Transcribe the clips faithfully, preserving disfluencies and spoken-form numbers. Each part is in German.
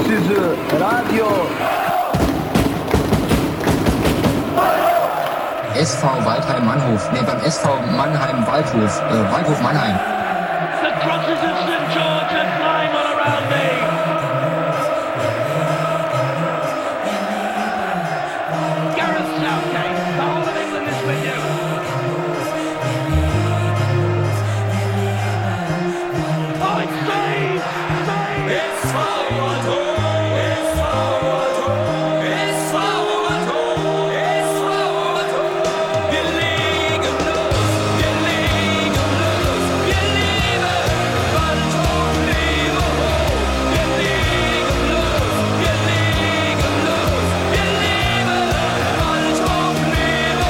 sizi Radio S V Waldheim Mannhof, ne, beim S V Mannheim Waldhof, äh, Waldhof Mannheim. The crosses of Saint George and climb all around me. Gareth Southgate, the whole of England is with you. Oh, it's saved! Saved! S V Waldhof, S V Waldhof, S V Waldhof, S V Waldhof. Wir legen los, wir legen los, wir lieben Waldhof, lebe hoch. Wir legen los, wir legen los, wir lieben Waldhof, lebe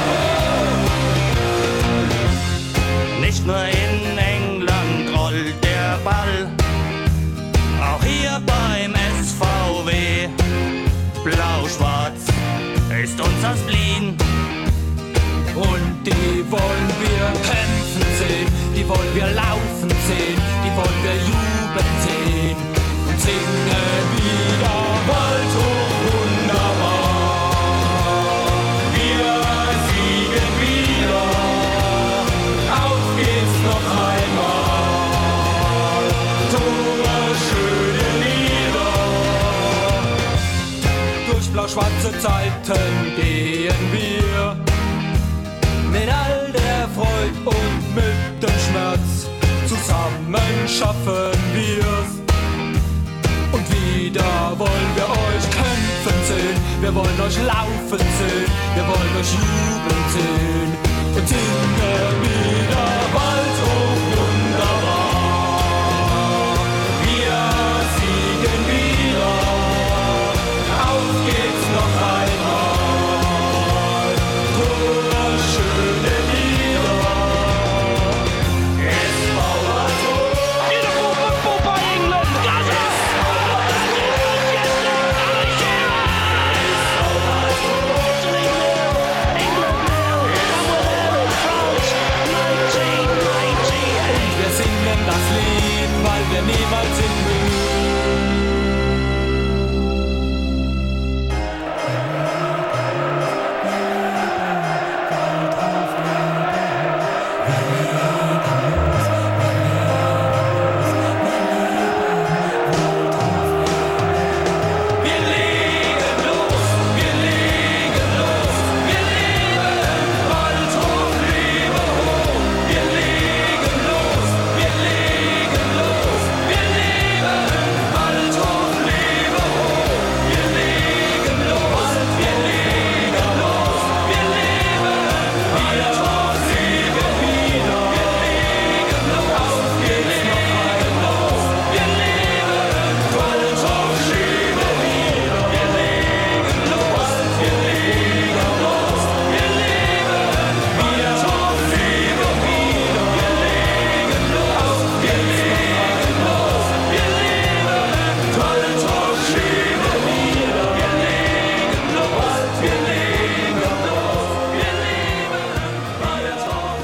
hoch. Nicht nur in England rollt der Ball, auch hier beim S V W. Blau-Schwarz ist unser Spleen. Und die wollen wir kämpfen sehen, die wollen wir laufen sehen, die wollen wir jubeln sehen und singen wieder Waldhof wunderbar. Wir siegen wieder, auf geht's noch einmal, Tore schöne Lieder. Durch blau-schwarze Zeiten gehen wir, mit all der Freude und mit dem Schmerz, zusammen schaffen wir's. Und wieder wollen wir euch kämpfen sehen, wir wollen euch laufen sehen, wir wollen euch jubeln sehen und singen wieder Waldhof wunderbar. Wir siegen wieder, auf geht's noch einmal, Tore schöne Lieder. S V Waldhof. Beautiful football by England. Does it? Yes, sir. England nil. Somewhere in France. nineteen ninety-eight. Wir singen das Lied, weil wir niemals in Wir legen los, wir legen los, wir lieben Waldhof, lebe hoch. Wir legen los, wir legen los, wir lieben Waldhof, lebe hoch. Wir legen los, wir legen los, wir lieben Waldhof, lebe wieder. Wir legen los, auf geht's noch einmal, wir lieben Waldhof, lebe wieder. Wir legen los, wir legen los, wir lieben Waldhof, lebe wieder. Wir legen los, wir legen los, wir lieben Waldhof, lebe wieder. Wir legen los, wir legen los, wir lieben Waldhof,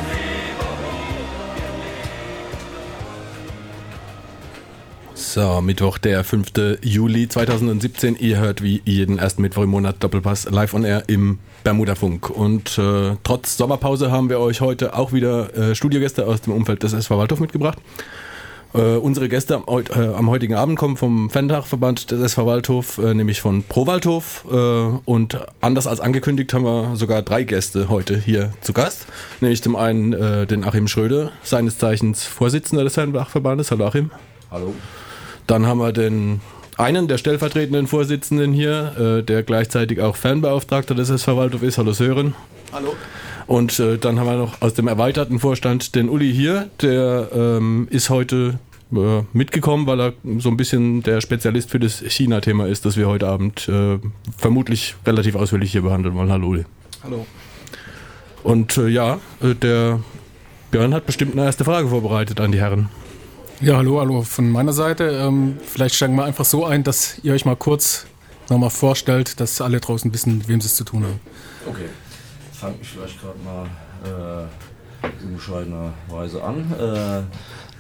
lebe So, Mittwoch, der fünfte Juli zweitausendsiebzehn. Ihr hört wie jeden ersten Mittwoch im Monat Doppelpass live on air im Bermudafunk. Und äh, trotz Sommerpause haben wir euch heute auch wieder äh, Studiogäste aus dem Umfeld des S V Waldhof mitgebracht. Äh, unsere Gäste am, heut- äh, am heutigen Abend kommen vom Fan-Dachverband des S V Waldhof, äh, nämlich von Pro Waldhof. Äh, und anders als angekündigt haben wir sogar drei Gäste heute hier zu Gast. Nämlich zum einen äh, den Achim Schröder, seines Zeichens Vorsitzender des Fan-Dachverbandes. Hallo Achim. Hallo. Dann haben wir den einen der stellvertretenden Vorsitzenden hier, äh, der gleichzeitig auch Fanbeauftragter des S V Waldhof ist. Hallo Sören. Hallo. Und äh, dann haben wir noch aus dem erweiterten Vorstand den Uli hier, der ähm, ist heute äh, mitgekommen, weil er so ein bisschen der Spezialist für das China-Thema ist, das wir heute Abend äh, vermutlich relativ ausführlich hier behandeln wollen. Hallo Uli. Hallo. Und äh, ja, äh, der Björn hat bestimmt eine erste Frage vorbereitet an die Herren. Ja, hallo, hallo von meiner Seite. Ähm, vielleicht steigen wir einfach so ein, dass ihr euch mal kurz nochmal vorstellt, dass alle draußen wissen, mit wem sie es zu tun haben. Okay. Fange ich vielleicht gerade mal äh, in bescheidener Weise an. Äh,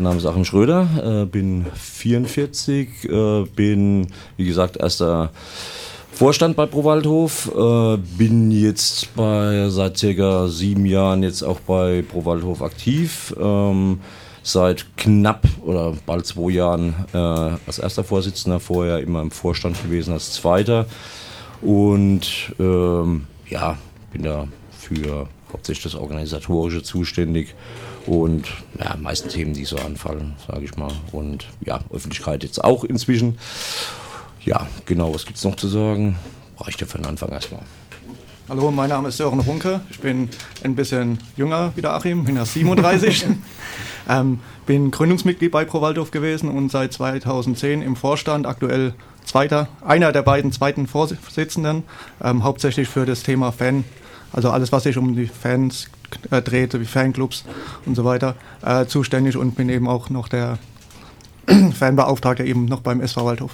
Mein Name ist Achim Schröder, äh, bin vierundvierzig, äh, bin, wie gesagt, erster Vorstand bei Pro Waldhof, äh, bin jetzt bei seit circa sieben Jahren jetzt auch bei Pro Waldhof aktiv, ähm, seit knapp oder bald zwei Jahren äh, als erster Vorsitzender, vorher immer im Vorstand gewesen als zweiter und ähm, ja, bin da für hauptsächlich das Organisatorische zuständig und ja, meisten Themen, die so anfallen, sage ich mal, und ja, Öffentlichkeit jetzt auch inzwischen. Ja, genau, was gibt es noch zu sagen? Reicht ja für den Anfang erstmal. Hallo, mein Name ist Sören Runke. Ich bin ein bisschen jünger wie der Achim, bin erst siebenunddreißig. ähm, bin Gründungsmitglied bei Pro Waldhof gewesen und seit zweitausendzehn im Vorstand, aktuell zweiter, einer der beiden zweiten Vorsitzenden, ähm, hauptsächlich für das Thema Fan, also alles, was sich um die Fans äh, dreht, wie Fanclubs und so weiter, äh, zuständig und bin eben auch noch der Fanbeauftragte eben noch beim S V Waldhof.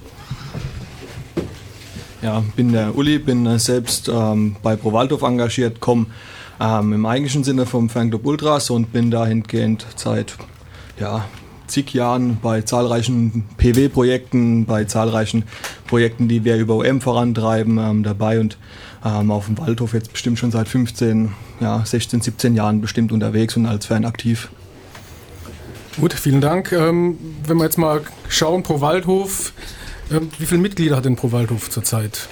Ja, bin der Uli, bin äh, selbst ähm, bei Pro Waldhof engagiert, komme ähm, im eigentlichen Sinne vom Fanclub Ultras und bin dahingehend seit ja, zig Jahren bei zahlreichen P W-Projekten, bei zahlreichen Projekten, die wir über O M vorantreiben, ähm, dabei und ähm, auf dem Waldhof jetzt bestimmt schon seit fünfzehn, ja, sechzehn, siebzehn Jahren bestimmt unterwegs und als Fan aktiv. Gut, vielen Dank. Ähm, wenn wir jetzt mal schauen, Pro Waldhof, ähm, wie viele Mitglieder hat denn Pro Waldhof zurzeit?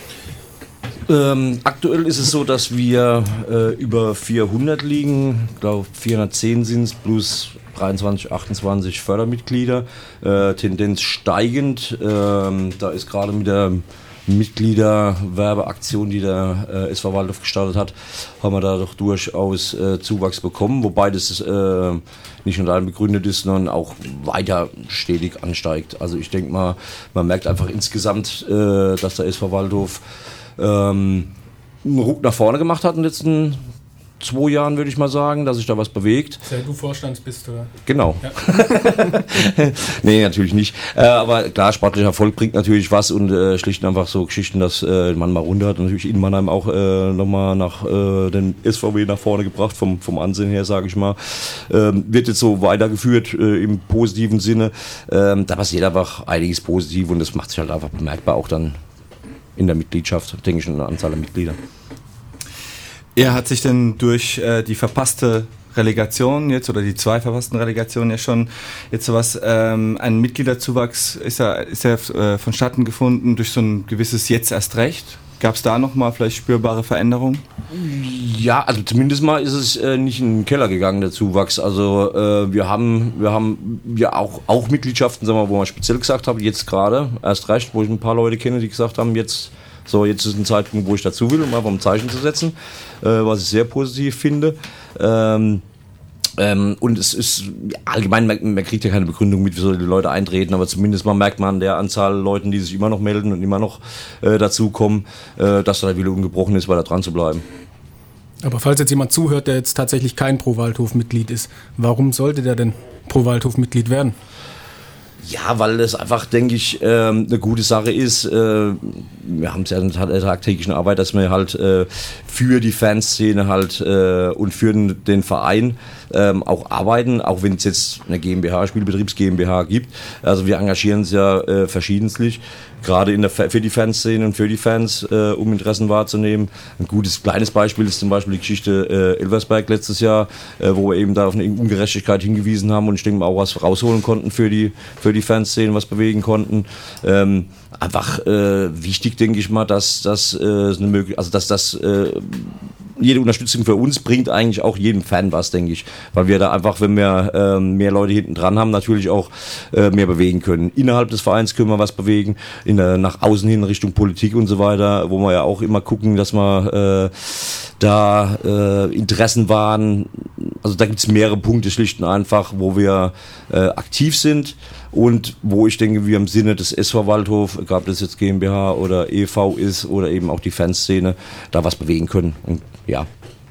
Ähm, aktuell ist es so, dass wir äh, über vierhundert liegen, ich glaube vierhundertzehn sind es, plus dreiundzwanzig, achtundzwanzig Fördermitglieder, äh, Tendenz steigend. Ähm, da ist gerade mit der Mitgliederwerbeaktion, die der äh, S V Waldhof gestartet hat, haben wir da doch durchaus äh, Zuwachs bekommen, wobei das äh, nicht nur allein begründet ist, sondern auch weiter stetig ansteigt. Also ich denke mal, man merkt einfach insgesamt, äh, dass der S V Waldhof ähm, einen Ruck nach vorne gemacht hat in den letzten zwei Jahren, würde ich mal sagen, dass sich da was bewegt. Seit du Vorstand bist, oder? Genau. Ja. Nee, natürlich nicht. Äh, aber klar, sportlicher Erfolg bringt natürlich was und äh, schlicht und einfach so Geschichten, dass äh, man mal runter hat. Natürlich in Mannheim auch äh, nochmal nach äh, den S V W nach vorne gebracht, vom, vom Ansehen her, sage ich mal. Ähm, wird jetzt so weitergeführt äh, im positiven Sinne. Ähm, da passiert einfach einiges positiv und das macht sich halt einfach bemerkbar auch dann in der Mitgliedschaft, denke ich, in der Anzahl der Mitglieder. Er hat sich denn durch äh, die verpasste Relegation jetzt oder die zwei verpassten Relegationen ja schon jetzt sowas, ähm, ein Mitgliederzuwachs ist ja, ist ja äh, vonstatten gefunden durch so ein gewisses Jetzt erst recht. Gab es da nochmal vielleicht spürbare Veränderungen? Ja, also zumindest mal ist es äh, nicht in den Keller gegangen, der Zuwachs. Also äh, wir haben wir haben ja auch, auch Mitgliedschaften, sagen wir mal, wo man speziell gesagt hat, jetzt gerade erst recht, wo ich ein paar Leute kenne, die gesagt haben, jetzt so, jetzt ist ein Zeitpunkt, wo ich dazu will, um einfach ein Zeichen zu setzen, äh, was ich sehr positiv finde. Ähm, ähm, und es ist allgemein, man, man kriegt ja keine Begründung mit, wie soll die Leute eintreten, aber zumindest mal merkt man an der Anzahl Leuten, die sich immer noch melden und immer noch äh, dazukommen, äh, dass da der Wille ungebrochen ist, weiter dran zu bleiben. Aber falls jetzt jemand zuhört, der jetzt tatsächlich kein Pro Waldhof-Mitglied ist, warum sollte der denn Pro Waldhof-Mitglied werden? Ja, weil das einfach, denke ich, ähm, eine gute Sache ist. Äh, wir haben es ja in der tagtäglichen Arbeit, dass wir halt äh, für die Fanszene halt äh, und für den, den Verein ähm, auch arbeiten, auch wenn es jetzt eine GmbH, Spielbetriebs GmbH gibt. Also wir engagieren uns ja äh, verschiedentlich, gerade in der, für die Fanszene und für die Fans, äh, um Interessen wahrzunehmen. Ein gutes, kleines Beispiel ist zum Beispiel die Geschichte äh, Elversberg letztes Jahr, äh, wo wir eben da auf eine Ungerechtigkeit hingewiesen haben und ich denke mal auch was rausholen konnten für die, für die Fanszene, was bewegen konnten. Ähm, einfach äh, wichtig, denke ich mal, dass, dass, äh, eine möglich- also dass das äh, jede Unterstützung für uns bringt eigentlich auch jedem Fan was, denke ich. Weil wir da einfach, wenn wir äh, mehr Leute hinten dran haben, natürlich auch äh, mehr bewegen können. Innerhalb des Vereins können wir was bewegen, in der, nach außen hin Richtung Politik und so weiter, wo wir ja auch immer gucken, dass wir äh, da äh, Interessen wahren. Also da gibt es mehrere Punkte schlicht und einfach, wo wir äh, aktiv sind und wo ich denke, wir im Sinne des S V Waldhof, egal ob das jetzt GmbH oder E V ist oder eben auch die Fanszene, da was bewegen können. Und ja.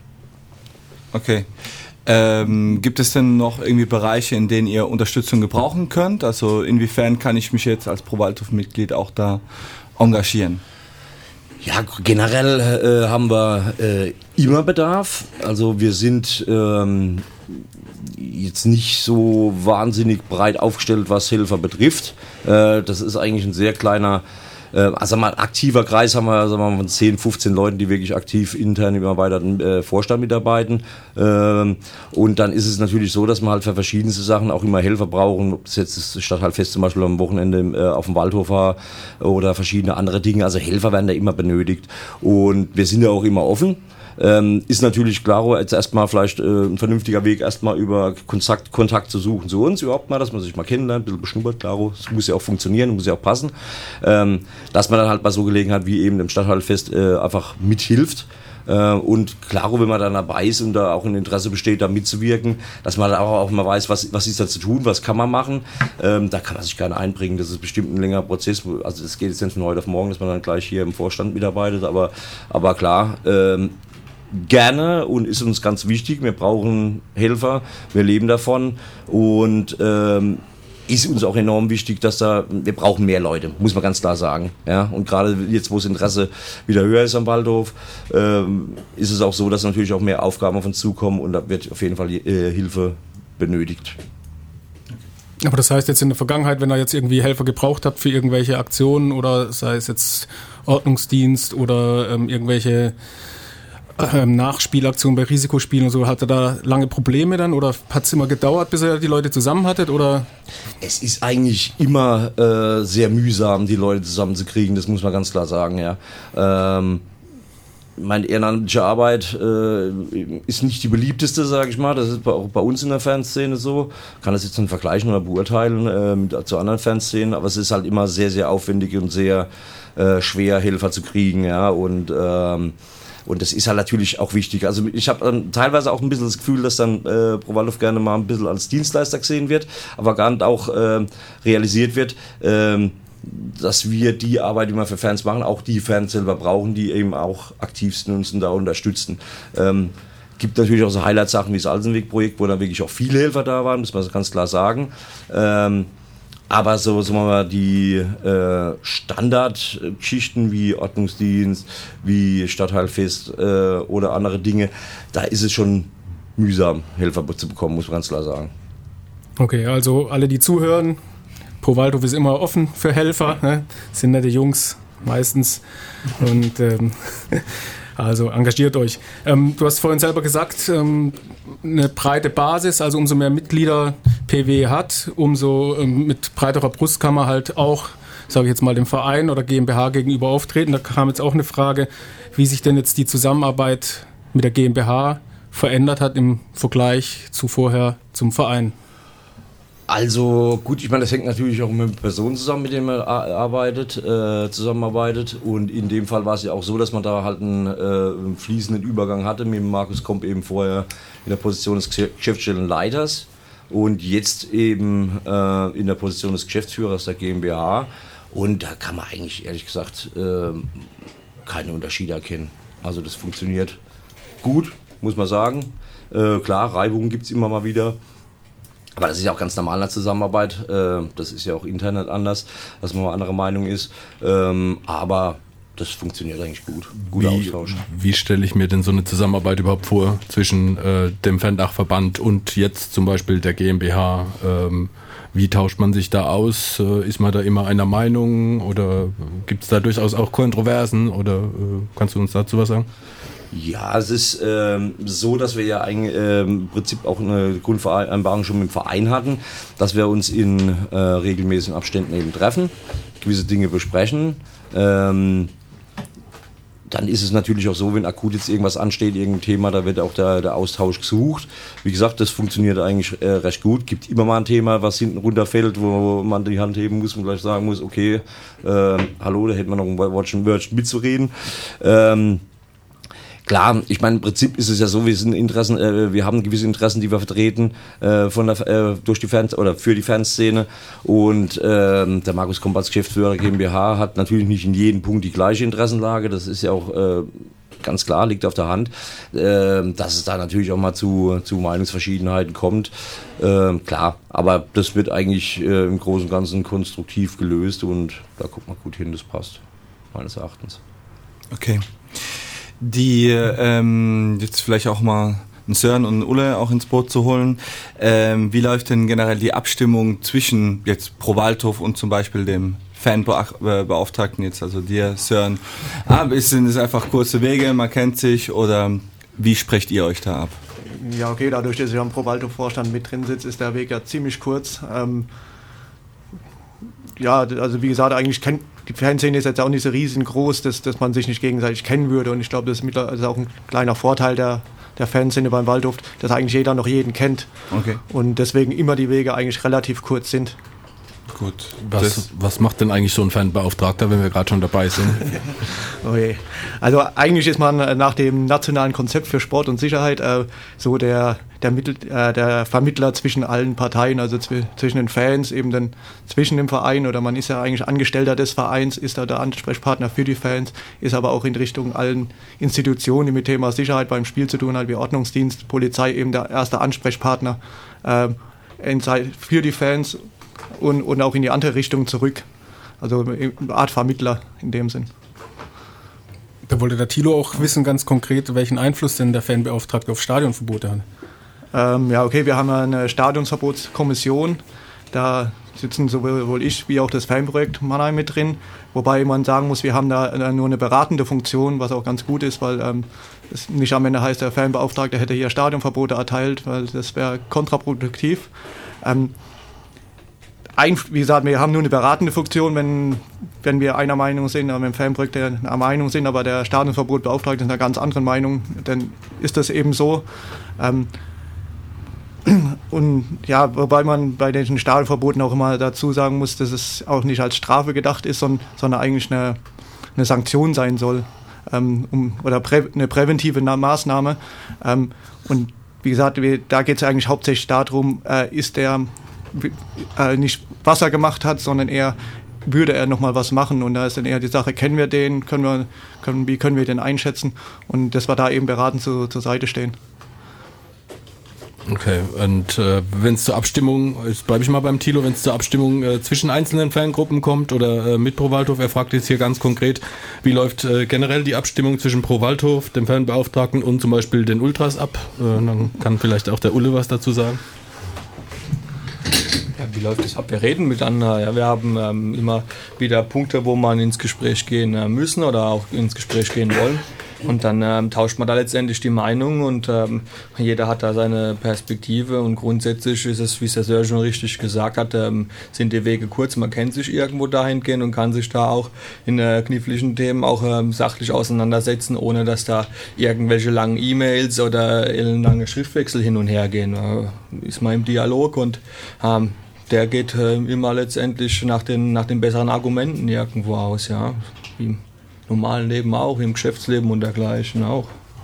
Okay. Ähm, gibt es denn noch irgendwie Bereiche, in denen ihr Unterstützung gebrauchen könnt? Also inwiefern kann ich mich jetzt als Pro Waldhof-Mitglied auch da engagieren? Ja, generell äh, haben wir äh, immer Bedarf. Also wir sind ähm, jetzt nicht so wahnsinnig breit aufgestellt, was Helfer betrifft. Äh, das ist eigentlich ein sehr kleiner, äh, also mal aktiver Kreis haben wir, sagen wir mal, von zehn, fünfzehn Leuten, die wirklich aktiv intern im erweiterten äh, Vorstand mitarbeiten. Ähm, und dann ist es natürlich so, dass man halt für verschiedenste Sachen auch immer Helfer brauchen, ob das jetzt das Stadtteilfest zum Beispiel am Wochenende äh, auf dem Waldhof war oder verschiedene andere Dinge. Also Helfer werden da immer benötigt. Und wir sind ja auch immer offen. Ähm, ist natürlich klar, jetzt erstmal vielleicht äh, ein vernünftiger Weg, erstmal über Kontakt, Kontakt zu suchen zu uns überhaupt mal, dass man sich mal kennenlernt, ein bisschen beschnuppert, klaro, es muss ja auch funktionieren, muss ja auch passen, ähm, dass man dann halt bei so Gelegenheit wie eben dem Stadtteilfest äh, einfach mithilft. Äh, und klaro, wenn man dann dabei ist und da auch ein Interesse besteht, da mitzuwirken, dass man dann auch, auch mal weiß, was, was ist da zu tun, was kann man machen, ähm, da kann man sich gerne einbringen, das ist bestimmt ein längerer Prozess, also das geht jetzt nicht von heute auf morgen, dass man dann gleich hier im Vorstand mitarbeitet, aber, aber klar, ähm, gerne und ist uns ganz wichtig. Wir brauchen Helfer, wir leben davon und ähm, ist uns auch enorm wichtig, dass da, wir brauchen mehr Leute, muss man ganz klar sagen. Ja? Und gerade jetzt, wo das Interesse wieder höher ist am Waldhof, ähm, ist es auch so, dass natürlich auch mehr Aufgaben auf uns zukommen und da wird auf jeden Fall äh, Hilfe benötigt. Aber das heißt jetzt in der Vergangenheit, wenn ihr jetzt irgendwie Helfer gebraucht habt für irgendwelche Aktionen oder sei es jetzt Ordnungsdienst oder ähm, irgendwelche Ähm, Nachspielaktionen bei Risikospielen und so, hat er da lange Probleme dann oder hat es immer gedauert, bis er die Leute zusammen hattet? Oder? Es ist eigentlich immer äh, sehr mühsam, die Leute zusammenzukriegen, das muss man ganz klar sagen, ja. Ähm, meine ehrenamtliche Arbeit äh, ist nicht die beliebteste, sage ich mal, das ist auch bei uns in der Fanszene so, kann das jetzt nicht vergleichen oder beurteilen äh, mit, zu anderen Fanszenen, aber es ist halt immer sehr, sehr aufwendig und sehr äh, schwer, Helfer zu kriegen, ja, und ähm, Und das ist halt natürlich auch wichtig. Also ich habe dann teilweise auch ein bisschen das Gefühl, dass dann äh, Pro Waldhof gerne mal ein bisschen als Dienstleister gesehen wird, aber gar nicht auch äh, realisiert wird, äh, dass wir die Arbeit, die wir für Fans machen, auch die Fans selber brauchen, die eben auch aktiv sind und uns da unterstützen. Ähm, gibt natürlich auch so Highlight-Sachen wie das Alsenweg-Projekt, wo dann wirklich auch viele Helfer da waren, muss man ganz klar sagen. Ähm, Aber so, sagen wir mal, die äh, Standardgeschichten wie Ordnungsdienst, wie Stadtteilfest äh, oder andere Dinge, da ist es schon mühsam, Helfer zu bekommen, muss man ganz klar sagen. Okay, also alle, die zuhören, Pro Waldhof ist immer offen für Helfer, ne? Sind nette Jungs meistens und ähm, also engagiert euch. Ähm, du hast vorhin selber gesagt, ähm, eine breite Basis, also umso mehr Mitglieder P W hat, umso ähm, mit breiterer Brust kann man halt auch, sage ich jetzt mal, dem Verein oder G m b H gegenüber auftreten. Da kam jetzt auch eine Frage, wie sich denn jetzt die Zusammenarbeit mit der G m b H verändert hat im Vergleich zu vorher zum Verein. Also gut, ich meine, das hängt natürlich auch mit Personen zusammen, mit denen man arbeitet, äh, zusammenarbeitet. Und in dem Fall war es ja auch so, dass man da halt einen, äh, einen fließenden Übergang hatte mit Markus Komp eben vorher in der Position des Geschäftsstellenleiters und jetzt eben äh, in der Position des Geschäftsführers der G m b H. Und da kann man eigentlich ehrlich gesagt äh, keine Unterschiede erkennen. Also das funktioniert gut, muss man sagen. Äh, klar, Reibungen gibt es immer mal wieder. Aber das ist ja auch ganz normal in der Zusammenarbeit. Das ist ja auch intern anders, dass man mal anderer Meinung ist. Aber das funktioniert eigentlich gut. Guter wie, Austausch. Wie stelle ich mir denn so eine Zusammenarbeit überhaupt vor zwischen äh, dem Fandachverband und jetzt zum Beispiel der G m b H? Ähm, wie tauscht man sich da aus? Äh, ist man da immer einer Meinung oder gibt es da durchaus auch Kontroversen? Oder äh, kannst du uns dazu was sagen? Ja, es ist ähm, so, dass wir ja eigentlich äh, im Prinzip auch eine Grundvereinbarung schon mit dem Verein hatten, dass wir uns in äh, regelmäßigen Abständen eben treffen, gewisse Dinge besprechen. Ähm, dann ist es natürlich auch so, wenn akut jetzt irgendwas ansteht, irgendein Thema, da wird auch der, der Austausch gesucht. Wie gesagt, das funktioniert eigentlich äh, recht gut. Gibt immer mal ein Thema, was hinten runterfällt, wo man die Hand heben muss und gleich sagen muss, okay, äh, hallo, da hätte man noch ein Wörtchen mitzureden. Ähm, Klar, ich meine, im Prinzip ist es ja so, wir sind Interessen, äh, wir haben gewisse Interessen, die wir vertreten äh, von der, äh, durch die Fans oder für die Fanszene und äh, der Markus Komp als Geschäftsführer der G m b H hat natürlich nicht in jedem Punkt die gleiche Interessenlage, das ist ja auch äh, ganz klar, liegt auf der Hand, äh, dass es da natürlich auch mal zu, zu Meinungsverschiedenheiten kommt, äh, klar, aber das wird eigentlich äh, im Großen und Ganzen konstruktiv gelöst und da guckt man gut hin, das passt, meines Erachtens. Okay. Die, ähm, jetzt vielleicht auch mal einen Sören und einen Ulle auch ins Boot zu holen. Ähm, wie läuft denn generell die Abstimmung zwischen jetzt Pro Waldhof und zum Beispiel dem Fanbeauftragten jetzt, also dir, Sören? Ah, sind es einfach kurze Wege, man kennt sich, oder wie sprecht ihr euch da ab? Ja, okay, dadurch, dass ich am Pro Waldhof-Vorstand mit drin sitze, ist der Weg ja ziemlich kurz. Ähm, ja, also wie gesagt, eigentlich kennt die Fanszene ist jetzt auch nicht so riesengroß, dass, dass man sich nicht gegenseitig kennen würde, und ich glaube, das ist mittlerweile auch ein kleiner Vorteil der, der Fanszene beim Waldhof, dass eigentlich jeder noch jeden kennt. Okay. Und deswegen immer die Wege eigentlich relativ kurz sind. Gut. Was, was macht denn eigentlich so ein Fanbeauftragter, wenn wir gerade schon dabei sind? Okay. Also eigentlich ist man nach dem nationalen Konzept für Sport und Sicherheit äh, so der, der, Mittel, äh, der Vermittler zwischen allen Parteien, also zw- zwischen den Fans, eben dann zwischen dem Verein, oder man ist ja eigentlich Angestellter des Vereins, ist da der Ansprechpartner für die Fans, ist aber auch in Richtung allen Institutionen, die mit Thema Sicherheit beim Spiel zu tun haben, wie Ordnungsdienst, Polizei, eben der erste Ansprechpartner äh, für die Fans. Und, und auch in die andere Richtung zurück. Also eine Art Vermittler in dem Sinn. Da wollte der Thilo auch wissen, ganz konkret, welchen Einfluss denn der Fanbeauftragte auf Stadionverbote hat. Ähm, ja, okay, wir haben eine Stadionsverbotskommission. Da sitzen sowohl ich wie auch das Fanprojekt Mannheim mit drin. Wobei man sagen muss, wir haben da nur eine beratende Funktion, was auch ganz gut ist, weil ähm, es nicht am Ende heißt, der Fanbeauftragte hätte hier Stadionverbote erteilt, weil das wäre kontraproduktiv. Ähm, Ein, wie gesagt, wir haben nur eine beratende Funktion, wenn, wenn wir einer Meinung sind, aber im Fanprojekt einer Meinung sind, aber der Stadionverbotbeauftragte ist einer ganz anderen Meinung, dann ist das eben so. Ähm, und ja, wobei man bei den Stadionverboten auch immer dazu sagen muss, dass es auch nicht als Strafe gedacht ist, sondern, sondern eigentlich eine, eine Sanktion sein soll, ähm, um, oder prä, eine präventive Maßnahme. Ähm, und wie gesagt, wir, da geht es eigentlich hauptsächlich darum, äh, ist der nicht was er gemacht hat, sondern eher würde er nochmal was machen, und da ist dann eher die Sache, kennen wir den, können wir, können, wie können wir den einschätzen, und dass wir da eben beratend zu, zur Seite stehen. Okay, und äh, wenn es zur Abstimmung, jetzt bleibe ich mal beim Thilo, wenn es zur Abstimmung äh, zwischen einzelnen Fangruppen kommt oder äh, mit Pro Waldhof, er fragt jetzt hier ganz konkret, wie läuft äh, generell die Abstimmung zwischen Pro Waldhof, dem Fanbeauftragten und zum Beispiel den Ultras ab? Äh, dann kann vielleicht auch der Ulle was dazu sagen. Ja, wie läuft das ab? Wir reden miteinander. Ja, wir haben ähm, immer wieder Punkte, wo man ins Gespräch gehen äh, müssen oder auch ins Gespräch gehen wollen. Und dann ähm, tauscht man da letztendlich die Meinung, und ähm, jeder hat da seine Perspektive, und grundsätzlich ist es, wie es der Sir schon richtig gesagt hat, ähm, sind die Wege kurz. Man kennt sich irgendwo dahin gehen und kann sich da auch in äh, kniffligen Themen auch ähm, sachlich auseinandersetzen, ohne dass da irgendwelche langen E-Mails oder ellenlange Schriftwechsel hin und her gehen. Äh, ist man im Dialog, und ähm, der geht äh, immer letztendlich nach den, nach den besseren Argumenten irgendwo aus, ja. Wie normalen Leben auch, im Geschäftsleben und dergleichen auch.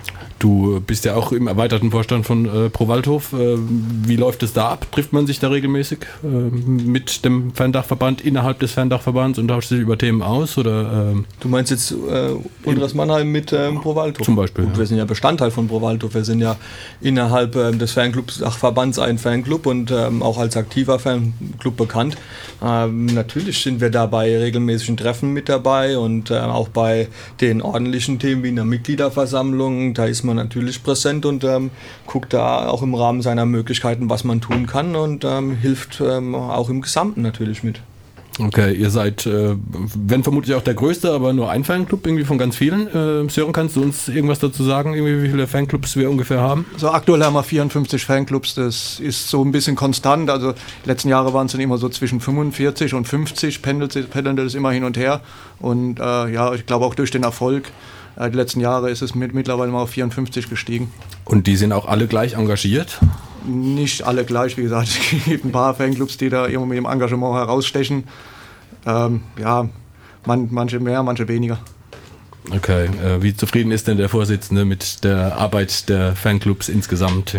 Du bist ja auch im erweiterten Vorstand von äh, Pro Waldhof. Äh, wie läuft es da ab? Trifft man sich da regelmäßig äh, mit dem Fandachverband innerhalb des Fandachverbands und tauscht sich über Themen aus? Oder, äh, du meinst jetzt äh, Ultras Mannheim mit ähm, Pro Waldhof? Zum Beispiel. Gut, wir sind ja Bestandteil von Pro Waldhof. Wir sind ja innerhalb ähm, des Fanclubs-Verbands ein Fanclub und ähm, auch als aktiver Fanclub bekannt. Ähm, natürlich sind wir da bei regelmäßigen Treffen mit dabei und äh, auch bei den ordentlichen Themen wie in der Mitgliederversammlung. Da ist man natürlich präsent und ähm, guckt da auch im Rahmen seiner Möglichkeiten, was man tun kann, und ähm, hilft ähm, auch im Gesamten natürlich mit. Okay, ihr seid, äh, wenn vermutlich auch der größte, aber nur ein Fanclub irgendwie von ganz vielen. Äh, Sören, kannst du uns irgendwas dazu sagen, irgendwie, wie viele Fanclubs wir ungefähr haben? So aktuell haben wir vierundfünfzig Fanclubs, das ist so ein bisschen konstant. Also die letzten Jahre waren es dann immer so zwischen fünfundvierzig und fünfzig, pendelt, pendelt das immer hin und her. Und äh, ja, ich glaube auch durch den Erfolg äh, die letzten Jahre ist es mit, mittlerweile mal auf vierundfünfzig gestiegen. Und die sind auch alle gleich engagiert? Nicht alle gleich, wie gesagt, es gibt ein paar Fanclubs, die da immer mit dem Engagement herausstechen. Ähm, ja, man, manche mehr, manche weniger. Okay, äh, wie zufrieden ist denn der Vorsitzende mit der Arbeit der Fanclubs insgesamt?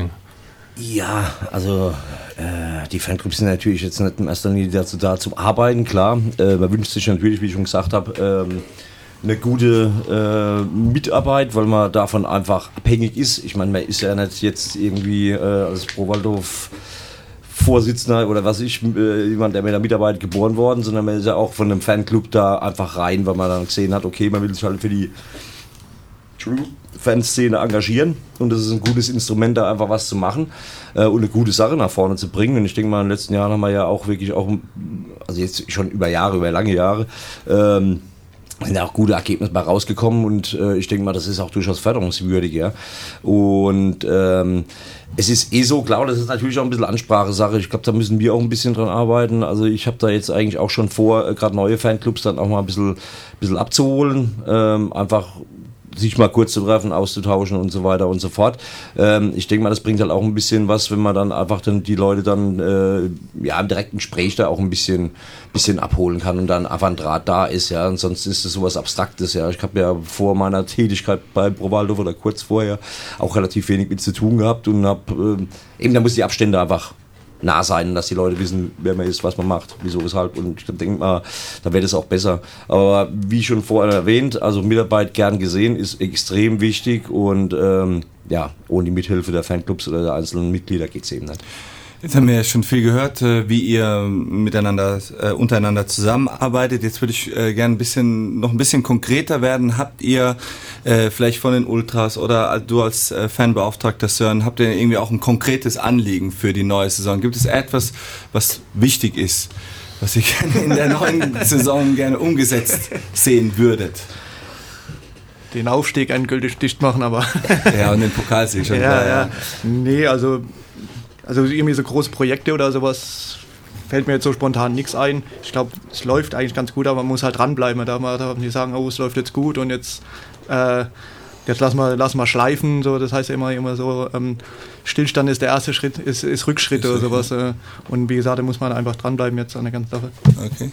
Ja, also äh, die Fanclubs sind natürlich jetzt nicht in erster Linie dazu da zum Arbeiten, klar. Äh, man wünscht sich natürlich, wie ich schon gesagt habe, ähm, eine gute äh, Mitarbeit, weil man davon einfach abhängig ist. Ich meine, man ist ja nicht jetzt irgendwie äh, als Pro Waldhof Vorsitzender oder was ich, äh, jemand, der mit der Mitarbeit geboren worden, sondern man ist ja auch von einem Fanclub da einfach rein, weil man dann gesehen hat, okay, man will sich halt für die Fanszene engagieren und das ist ein gutes Instrument, da einfach was zu machen äh, und eine gute Sache nach vorne zu bringen. Und ich denke mal, in den letzten Jahren haben wir ja auch wirklich auch, also jetzt schon über Jahre, über lange Jahre, ähm, sind auch gute Ergebnisse bei rausgekommen und äh, ich denke mal, das ist auch durchaus förderungswürdig, ja. Und ähm, es ist eh so, klar, das ist natürlich auch ein bisschen Ansprachesache. Ich glaube, da müssen wir auch ein bisschen dran arbeiten. Also ich habe da jetzt eigentlich auch schon vor, äh, gerade neue Fanclubs dann auch mal ein bisschen, bisschen abzuholen, ähm, einfach sich mal kurz zu treffen, auszutauschen und so weiter und so fort. Ähm, ich denke mal, das bringt halt auch ein bisschen was, wenn man dann einfach dann die Leute dann äh, ja im direkten Gespräch da auch ein bisschen bisschen abholen kann und dann einfach ein Draht da ist, ja. Ansonsten ist das sowas Abstraktes, ja. Ich habe ja vor meiner Tätigkeit bei Pro Waldhof oder kurz vorher auch relativ wenig mit zu tun gehabt und habe äh, eben, da muss die Abstände einfach nah sein, dass die Leute wissen, wer man ist, was man macht, wieso, weshalb. Und ich denke mal, da wäre das auch besser. Aber wie schon vorher erwähnt, also Mitarbeit gern gesehen, ist extrem wichtig und ähm, ja, ohne die Mithilfe der Fanclubs oder der einzelnen Mitglieder geht es eben nicht. Jetzt haben wir ja schon viel gehört, wie ihr miteinander, äh, untereinander zusammenarbeitet. Jetzt würde ich äh, gerne ein bisschen, noch ein bisschen konkreter werden. Habt ihr äh, vielleicht von den Ultras oder du als äh, Fanbeauftragter Sören, habt ihr irgendwie auch ein konkretes Anliegen für die neue Saison? Gibt es etwas, was wichtig ist, was ihr gerne in der neuen Saison gerne umgesetzt sehen würdet? Den Aufstieg endgültig dicht machen, aber... ja, und den Pokalsieg schon. Ja, klar, ja. Nee, also... Also irgendwie so große Projekte oder sowas fällt mir jetzt so spontan nichts ein. Ich glaube, es läuft eigentlich ganz gut, aber man muss halt dranbleiben. Da haben die sagen, oh, es läuft jetzt gut und jetzt, äh, jetzt lass mal, lass mal schleifen. So, das heißt ja immer, immer so, ähm, Stillstand ist der erste Schritt, ist, ist Rückschritt oder sowas. Äh, und wie gesagt, da muss man einfach dranbleiben jetzt an der ganzen Sache. Okay.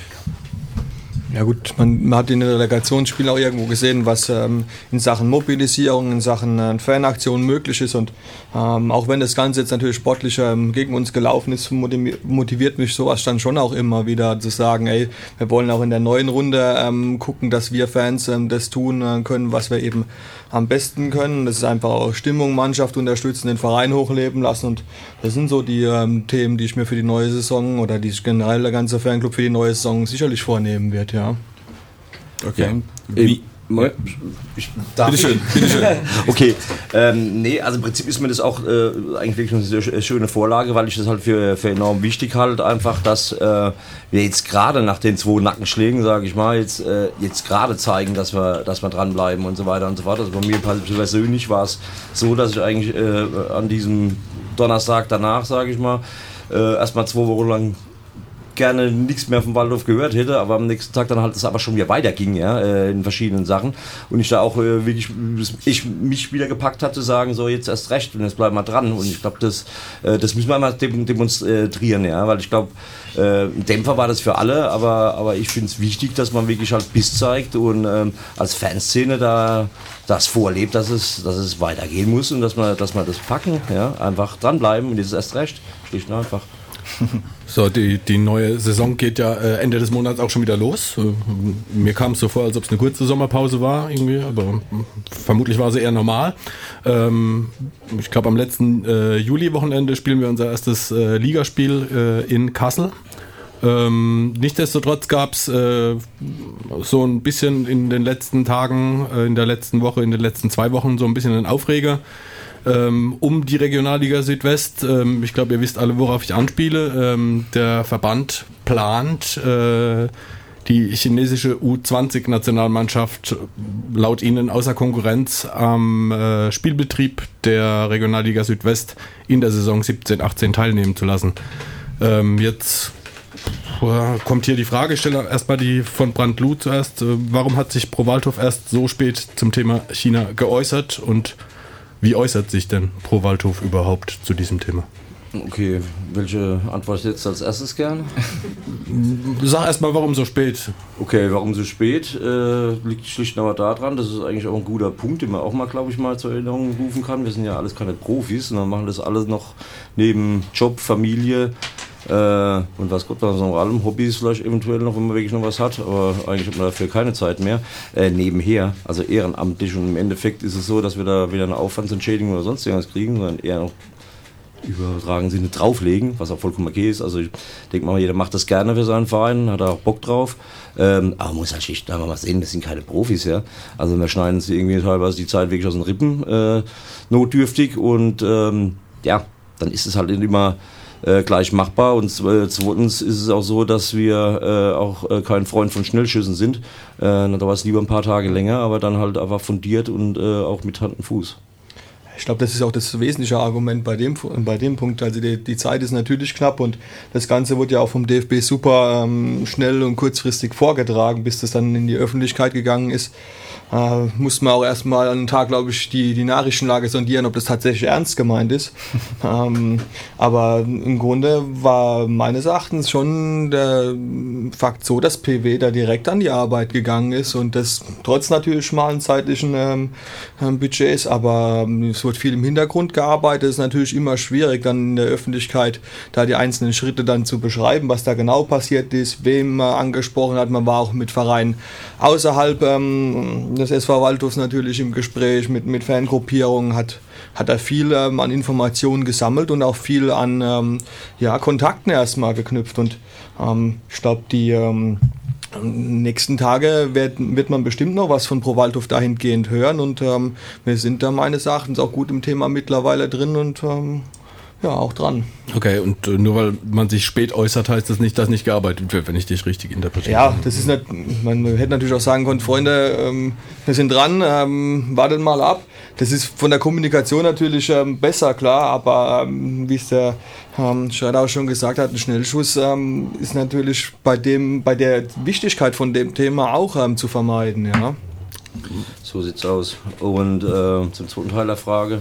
Ja gut, man, man hat in den Relegationsspielen auch irgendwo gesehen, was ähm, in Sachen Mobilisierung, in Sachen äh, Fanaktionen möglich ist und ähm, auch wenn das Ganze jetzt natürlich sportlich ähm, gegen uns gelaufen ist, motiviert mich sowas dann schon auch immer wieder zu sagen, ey, wir wollen auch in der neuen Runde ähm, gucken, dass wir Fans ähm, das tun äh, können, was wir eben am besten können. Das ist einfach auch Stimmung, Mannschaft unterstützen, den Verein hochleben lassen und das sind so die ähm, Themen, die ich mir für die neue Saison oder die ich generell der ganze Fanclub für die neue Saison sicherlich vornehmen wird, ja. Okay. Wie? Ich, darf bitte schön, bitte schön. Okay, ähm, nee, also im Prinzip ist mir das auch äh, eigentlich wirklich eine sehr schöne Vorlage, weil ich das halt für, für enorm wichtig halte, einfach, dass äh, wir jetzt gerade nach den zwei Nackenschlägen, sage ich mal, jetzt, äh, jetzt gerade zeigen, dass wir, dass wir dranbleiben und so weiter und so fort. Also bei mir persönlich war es so, dass ich eigentlich äh, an diesem Donnerstag danach, sage ich mal, äh, erstmal zwei Wochen lang gerne nichts mehr vom Waldhof gehört hätte, aber am nächsten Tag dann halt es aber schon wieder weiterging, ja, äh, in verschiedenen Sachen und ich da auch äh, wirklich ich mich wieder gepackt hatte, zu sagen, so jetzt erst recht und jetzt bleiben wir dran und ich glaube, das äh, das müssen wir mal demonstrieren, ja, weil ich glaube, äh, ein Dämpfer war das für alle, aber aber ich finde es wichtig, dass man wirklich halt Biss zeigt und ähm, als Fanszene da das vorlebt, dass es dass es weitergehen muss und dass man dass man das packen, ja, einfach dranbleiben und jetzt erst recht, schlicht und einfach. So, die, die neue Saison geht ja äh, Ende des Monats auch schon wieder los. Äh, mir kam es so vor, als ob es eine kurze Sommerpause war, irgendwie, aber äh, vermutlich war sie eher normal. Ähm, ich glaube, am letzten äh, Juli-Wochenende spielen wir unser erstes äh, Ligaspiel äh, in Kassel. Ähm, nichtsdestotrotz gab es äh, so ein bisschen in den letzten Tagen, äh, in der letzten Woche, in den letzten zwei Wochen so ein bisschen einen Aufreger. Ähm, um die Regionalliga Südwest. Ähm, ich glaube, ihr wisst alle, worauf ich anspiele. Ähm, der Verband plant, äh, die chinesische U zwanzig Nationalmannschaft laut ihnen außer Konkurrenz am äh, Spielbetrieb der Regionalliga Südwest in der Saison siebzehn achtzehn teilnehmen zu lassen. Ähm, jetzt äh, kommt hier die Frage, ich stelle erstmal die von Brandlu zuerst. Äh, warum hat sich Pro Waldhof erst so spät zum Thema China geäußert und wie äußert sich denn Pro Waldhof überhaupt zu diesem Thema? Okay, welche Antwort jetzt als erstes gern? Sag erstmal, warum so spät? Okay, warum so spät? Äh, liegt schlicht und einfach daran, das ist eigentlich auch ein guter Punkt, den man auch mal, glaube ich, mal zur Erinnerung rufen kann. Wir sind ja alles keine Profis und dann machen das alles noch neben Job, Familie äh, und was Gott noch so allem, Hobbys vielleicht eventuell noch, wenn man wirklich noch was hat, aber eigentlich hat man dafür keine Zeit mehr. Äh, nebenher, also ehrenamtlich und im Endeffekt ist es so, dass wir da weder eine Aufwandsentschädigung oder sonst irgendwas kriegen, sondern eher noch übertragen Sinne drauflegen, was auch vollkommen okay ist. Also ich denke mal, jeder macht das gerne für seinen Verein, hat auch Bock drauf. Ähm, aber man muss halt schlicht mal sehen, wir sind keine Profis, ja. Also wir schneiden uns irgendwie teilweise die Zeit wirklich aus den Rippen, äh, notdürftig und ähm, ja, dann ist es halt nicht immer äh, gleich machbar. Und äh, zweitens ist es auch so, dass wir äh, auch äh, kein Freund von Schnellschüssen sind. Äh, da war es lieber ein paar Tage länger, aber dann halt einfach fundiert und äh, auch mit Hand und Fuß. Ich glaube, das ist auch das wesentliche Argument bei dem, bei dem Punkt. Also die, die Zeit ist natürlich knapp und das Ganze wurde ja auch vom D F B super ähm, schnell und kurzfristig vorgetragen, bis das dann in die Öffentlichkeit gegangen ist. Äh, musste man auch erstmal an den Tag, glaube ich, die, die Nachrichtenlage sondieren, ob das tatsächlich ernst gemeint ist. ähm, aber im Grunde war meines Erachtens schon der Fakt so, dass P W da direkt an die Arbeit gegangen ist und das trotz natürlich schmalen zeitlichen ähm, Budgets, aber ähm, es wird viel im Hintergrund gearbeitet. Es ist natürlich immer schwierig, dann in der Öffentlichkeit da die einzelnen Schritte dann zu beschreiben, was da genau passiert ist, wem man angesprochen hat. Man war auch mit Vereinen außerhalb ähm, des S V Waldhofs natürlich im Gespräch mit, mit Fangruppierungen, hat, hat er viel ähm, an Informationen gesammelt und auch viel an ähm, ja, Kontakten erstmal geknüpft. Und ähm, ich glaube, die ähm, nächsten Tage wird, wird man bestimmt noch was von Pro Waldhof dahingehend hören und ähm, wir sind da meines Erachtens auch gut im Thema mittlerweile drin und ähm, ja, auch dran. Okay, und äh, nur weil man sich spät äußert, heißt das nicht, dass nicht gearbeitet wird, wenn ich dich richtig interpretiere. Ja, das ist nicht, man hätte natürlich auch sagen können, Freunde, ähm, wir sind dran, ähm, wartet mal ab. Das ist von der Kommunikation natürlich ähm, besser, klar, aber ähm, wie es der ähm, Schredder auch schon gesagt hat, ein Schnellschuss ähm, ist natürlich bei dem, bei der Wichtigkeit von dem Thema auch ähm, zu vermeiden, ja. So sieht's aus. Und äh, zum zweiten Teil der Frage,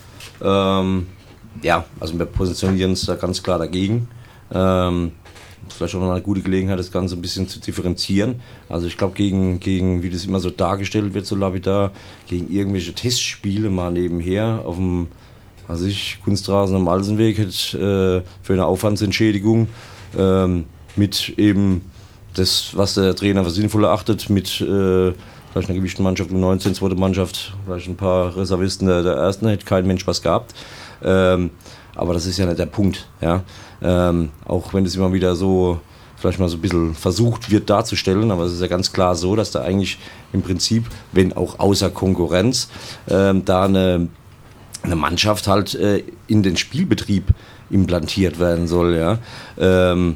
ähm, ja, also wir positionieren uns da ganz klar dagegen. Ähm, vielleicht auch noch eine gute Gelegenheit, das Ganze ein bisschen zu differenzieren. Also ich glaube, gegen, gegen, wie das immer so dargestellt wird, so lapidar, gegen irgendwelche Testspiele mal nebenher auf dem, also ich, Kunstrasen am Alsenweg hätte äh, für eine Aufwandsentschädigung ähm, mit eben das, was der Trainer für sinnvoll erachtet, mit äh, vielleicht einer gewischten Mannschaft um neunzehn, zweite Mannschaft, vielleicht ein paar Reservisten der, der ersten, hätte kein Mensch was gehabt. Ähm, aber das ist ja nicht der Punkt, ja. Ähm, auch wenn es immer wieder so vielleicht mal so ein bisschen versucht wird darzustellen, aber es ist ja ganz klar so, dass da eigentlich im Prinzip, wenn auch außer Konkurrenz, ähm, da eine, eine Mannschaft halt äh, in den Spielbetrieb implantiert werden soll, ja. Ähm,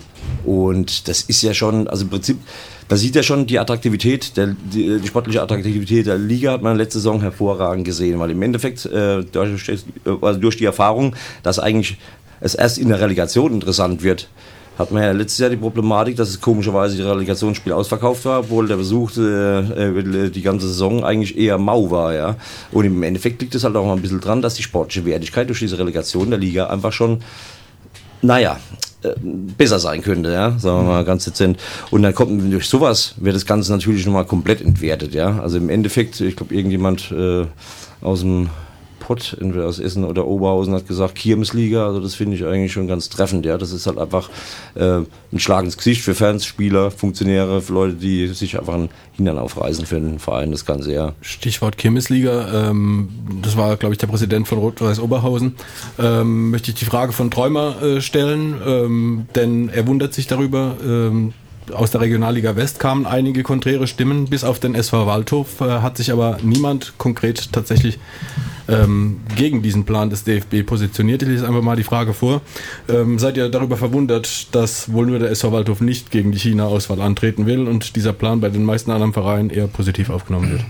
und das ist ja schon, also im Prinzip, da sieht ja schon die Attraktivität, der, die, die sportliche Attraktivität der Liga hat man letzte Saison hervorragend gesehen, weil im Endeffekt äh, durch, also durch die Erfahrung, dass eigentlich es erst in der Relegation interessant wird, hat man ja letztes Jahr die Problematik, dass es komischerweise die Relegationsspiel ausverkauft war, obwohl der Besuch äh, die ganze Saison eigentlich eher mau war, ja. Und im Endeffekt liegt es halt auch mal ein bisschen dran, dass die sportliche Wertigkeit durch diese Relegation der Liga einfach schon, naja, besser sein könnte, ja, sagen wir mal ganz dezent. Und dann kommt durch sowas, wird das Ganze natürlich nochmal komplett entwertet, ja. Also im Endeffekt, ich glaube, irgendjemand äh, aus dem Pott, entweder aus Essen oder Oberhausen, hat gesagt, Kirmesliga, also das finde ich eigentlich schon ganz treffend, ja. Das ist halt einfach äh, ein Schlag ins Gesicht für Fans, Spieler, Funktionäre, für Leute, die sich einfach einen Hintern aufreißen für den Verein, das ganze Jahr. Stichwort Kirmesliga, ähm, das war, glaube ich, der Präsident von Rot-Weiß Oberhausen. Ähm, möchte ich die Frage von Träumer äh, stellen, ähm, denn er wundert sich darüber, ähm, aus der Regionalliga West kamen einige konträre Stimmen, bis auf den S V Waldhof, äh, hat sich aber niemand konkret tatsächlich ähm, gegen diesen Plan des D F B positioniert. Ich lese einfach mal die Frage vor. Ähm, seid ihr darüber verwundert, dass wohl nur der S V Waldhof nicht gegen die China-Auswahl antreten will und dieser Plan bei den meisten anderen Vereinen eher positiv aufgenommen wird?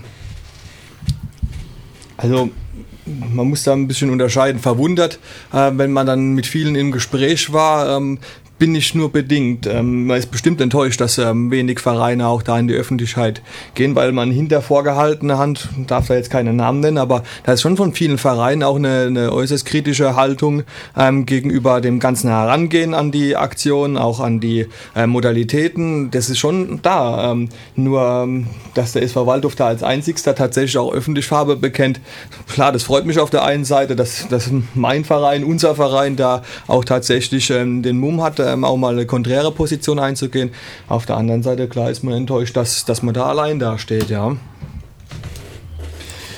Also man muss da ein bisschen unterscheiden. Verwundert, äh, wenn man dann mit vielen im Gespräch war, ähm, bin ich nur bedingt. Ähm, man ist bestimmt enttäuscht, dass ähm, wenig Vereine auch da in die Öffentlichkeit gehen, weil man hinter vorgehaltener Hand, darf da jetzt keine Namen nennen, aber da ist schon von vielen Vereinen auch eine, eine äußerst kritische Haltung ähm, gegenüber dem ganzen Herangehen an die Aktion, auch an die äh, Modalitäten. Das ist schon da. Ähm, nur, ähm, dass der S V Waldhof da als einzigster tatsächlich auch öffentlich Farbe bekennt, klar, das freut mich auf der einen Seite, dass, dass mein Verein, unser Verein da auch tatsächlich ähm, den Mumm hat, auch mal eine konträre Position einzugehen. Auf der anderen Seite, klar, ist man enttäuscht, dass, dass man da allein dasteht, ja.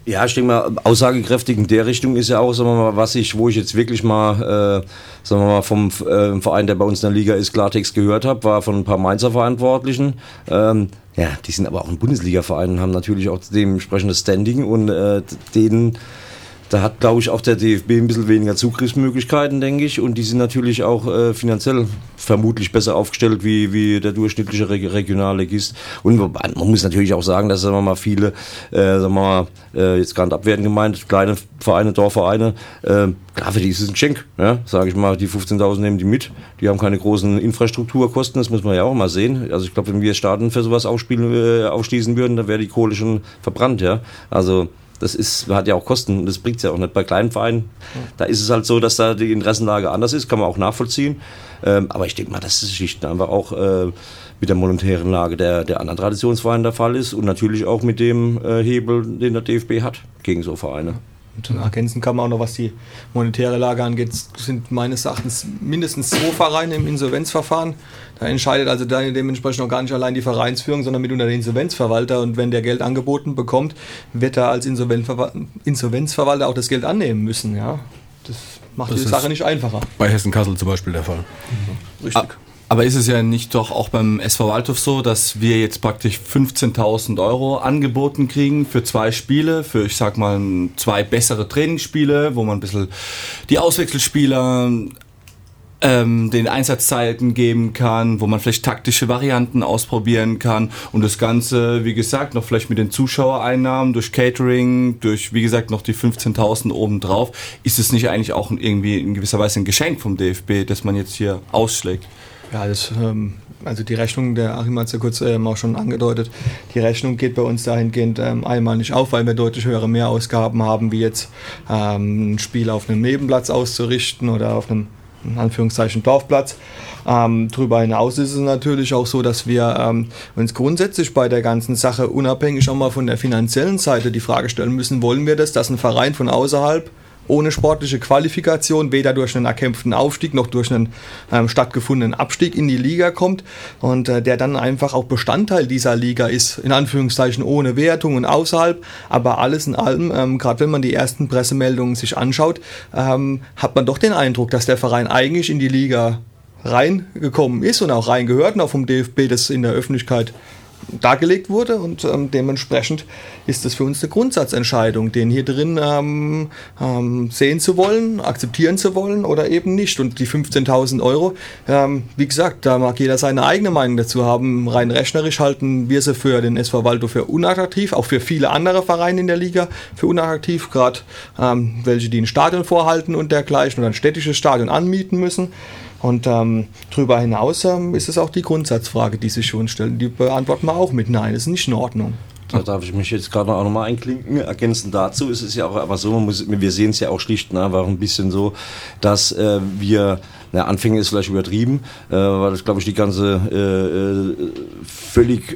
Ja, ich denke mal, aussagekräftig in der Richtung ist ja auch, sagen wir mal, was ich, wo ich jetzt wirklich mal, äh, sagen wir mal, vom äh, Verein, der bei uns in der Liga ist, Klartext gehört habe, war von ein paar Mainzer Verantwortlichen. Ähm, ja, die sind aber auch ein Bundesliga-Verein und haben natürlich auch dementsprechendes Standing und äh, denen, da hat, glaube ich, auch der D F B ein bisschen weniger Zugriffsmöglichkeiten, denke ich, und die sind natürlich auch äh, finanziell vermutlich besser aufgestellt wie, wie der durchschnittliche Reg- Regionalligist. Und man muss natürlich auch sagen, dass, sagen wir mal, viele, äh, sagen wir mal, äh, jetzt gerade abwertend gemeint, kleine Vereine, Dorfvereine, äh, klar, für die ist es ein Geschenk, ja, sage ich mal, die fünfzehntausend nehmen die mit, die haben keine großen Infrastrukturkosten, das muss man ja auch mal sehen. Also ich glaube, wenn wir Staaten für sowas aufspielen, äh, aufschließen würden, dann wäre die Kohle schon verbrannt, ja, also das ist, hat ja auch Kosten, das bringt es ja auch nicht bei kleinen Vereinen. Da ist es halt so, dass da die Interessenlage anders ist, kann man auch nachvollziehen. Ähm, aber ich denke mal, dass das schlicht einfach auch äh, mit der monetären Lage der, der anderen Traditionsvereine der Fall ist und natürlich auch mit dem äh, Hebel, den der D F B hat gegen so Vereine. Und ergänzen kann man auch noch, was die monetäre Lage angeht, sind meines Erachtens mindestens zwei Vereine im Insolvenzverfahren. Da entscheidet also dementsprechend auch gar nicht allein die Vereinsführung, sondern mitunter der Insolvenzverwalter. Und wenn der Geld angeboten bekommt, wird er als Insolvenzverwalter auch das Geld annehmen müssen. Ja? Das macht das die Sache nicht einfacher. Bei Hessen-Kassel zum Beispiel der Fall. Mhm. Richtig. Ah. Aber ist es ja nicht doch auch beim S V Waldhof so, dass wir jetzt praktisch fünfzehntausend Euro angeboten kriegen für zwei Spiele, für ich sag mal zwei bessere Trainingsspiele, wo man ein bisschen die Auswechselspieler ähm, den Einsatzzeiten geben kann, wo man vielleicht taktische Varianten ausprobieren kann und das Ganze, wie gesagt, noch vielleicht mit den Zuschauereinnahmen durch Catering, durch, wie gesagt, noch die fünfzehntausend obendrauf. Ist es nicht eigentlich auch irgendwie in gewisser Weise ein Geschenk vom D F B, das man jetzt hier ausschlägt? Ja, das, ähm, also die Rechnung, der Achim hat es ja kurz ähm, auch schon angedeutet, die Rechnung geht bei uns dahingehend ähm, einmal nicht auf, weil wir deutlich höhere Mehrausgaben haben, wie jetzt ähm, ein Spiel auf einem Nebenplatz auszurichten oder auf einem, in Anführungszeichen, Dorfplatz. Ähm, darüber hinaus ist es natürlich auch so, dass wir ähm, uns grundsätzlich bei der ganzen Sache unabhängig auch mal von der finanziellen Seite die Frage stellen müssen, wollen wir das, dass ein Verein von außerhalb ohne sportliche Qualifikation, weder durch einen erkämpften Aufstieg noch durch einen ähm, stattgefundenen Abstieg in die Liga kommt und äh, der dann einfach auch Bestandteil dieser Liga ist, in Anführungszeichen ohne Wertung und außerhalb, aber alles in allem, ähm, gerade wenn man die ersten Pressemeldungen sich anschaut, ähm, hat man doch den Eindruck, dass der Verein eigentlich in die Liga reingekommen ist und auch reingehört und auch vom D F B das in der Öffentlichkeit dargelegt wurde und ähm, dementsprechend ist das für uns eine Grundsatzentscheidung, den hier drin ähm, ähm, sehen zu wollen, akzeptieren zu wollen oder eben nicht. Und die fünfzehntausend Euro, ähm, wie gesagt, da mag jeder seine eigene Meinung dazu haben. Rein rechnerisch halten wir sie für den S V Waldhof für unattraktiv, auch für viele andere Vereine in der Liga für unattraktiv, gerade ähm, welche, die ein Stadion vorhalten und dergleichen oder ein städtisches Stadion anmieten müssen. Und ähm, darüber hinaus ähm, ist es auch die Grundsatzfrage, die sich schon stellen. Die beantworten wir auch mit Nein, das ist nicht in Ordnung. Da darf ich mich jetzt gerade auch nochmal einklinken. Ergänzend dazu ist es ja auch aber so, man muss, wir sehen es ja auch schlicht und einfach ein bisschen so, dass äh, wir, na, Anfänge ist vielleicht übertrieben, äh, weil das, glaube ich, die ganze äh, völlig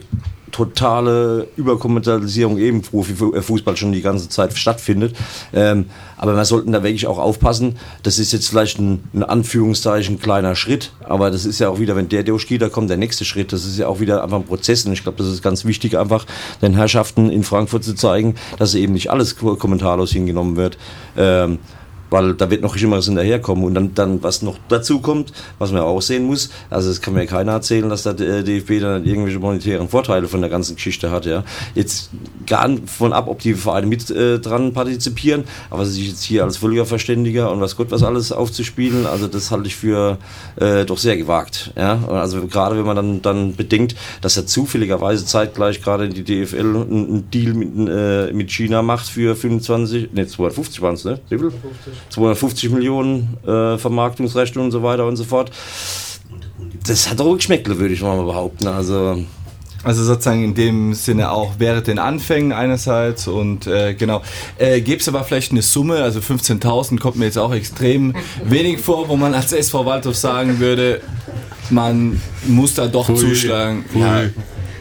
totale Überkommerzialisierung eben Profifußball schon die ganze Zeit stattfindet. Ähm, aber wir sollten da wirklich auch aufpassen. Das ist jetzt vielleicht ein, in Anführungszeichen kleiner Schritt, aber das ist ja auch wieder, wenn der durchgeht, da kommt der nächste Schritt. Das ist ja auch wieder einfach ein Prozess und ich glaube, das ist ganz wichtig, einfach den Herrschaften in Frankfurt zu zeigen, dass eben nicht alles kommentarlos hingenommen wird. Ähm, weil da wird noch immer was hinterherkommen und dann, dann was noch dazu kommt, was man auch sehen muss, also das kann mir keiner erzählen, dass der D F B dann irgendwelche monetären Vorteile von der ganzen Geschichte hat, ja. Jetzt gar nicht von ab, ob die Vereine mit äh, dran partizipieren, aber sich jetzt hier als völliger Verständiger und was Gott was alles aufzuspielen, also das halte ich für äh, doch sehr gewagt, ja. Also gerade wenn man dann, dann bedenkt, dass er zufälligerweise zeitgleich gerade die D F L einen Deal mit, äh, mit China macht für fünfundzwanzig, ne, zweihundertfünfzig waren es, ne? zweihundertfünfzig Millionen äh, Vermarktungsrechte und so weiter und so fort. Das hat auch Geschmäckle, würde ich mal behaupten. Also, also sozusagen in dem Sinne auch während den Anfängen einerseits und äh, genau. Äh, Gäbe es aber vielleicht eine Summe, also fünfzehntausend kommt mir jetzt auch extrem wenig vor, wo man als S V Waldhof sagen würde, man muss da doch Pui. zuschlagen. Pui. Ja,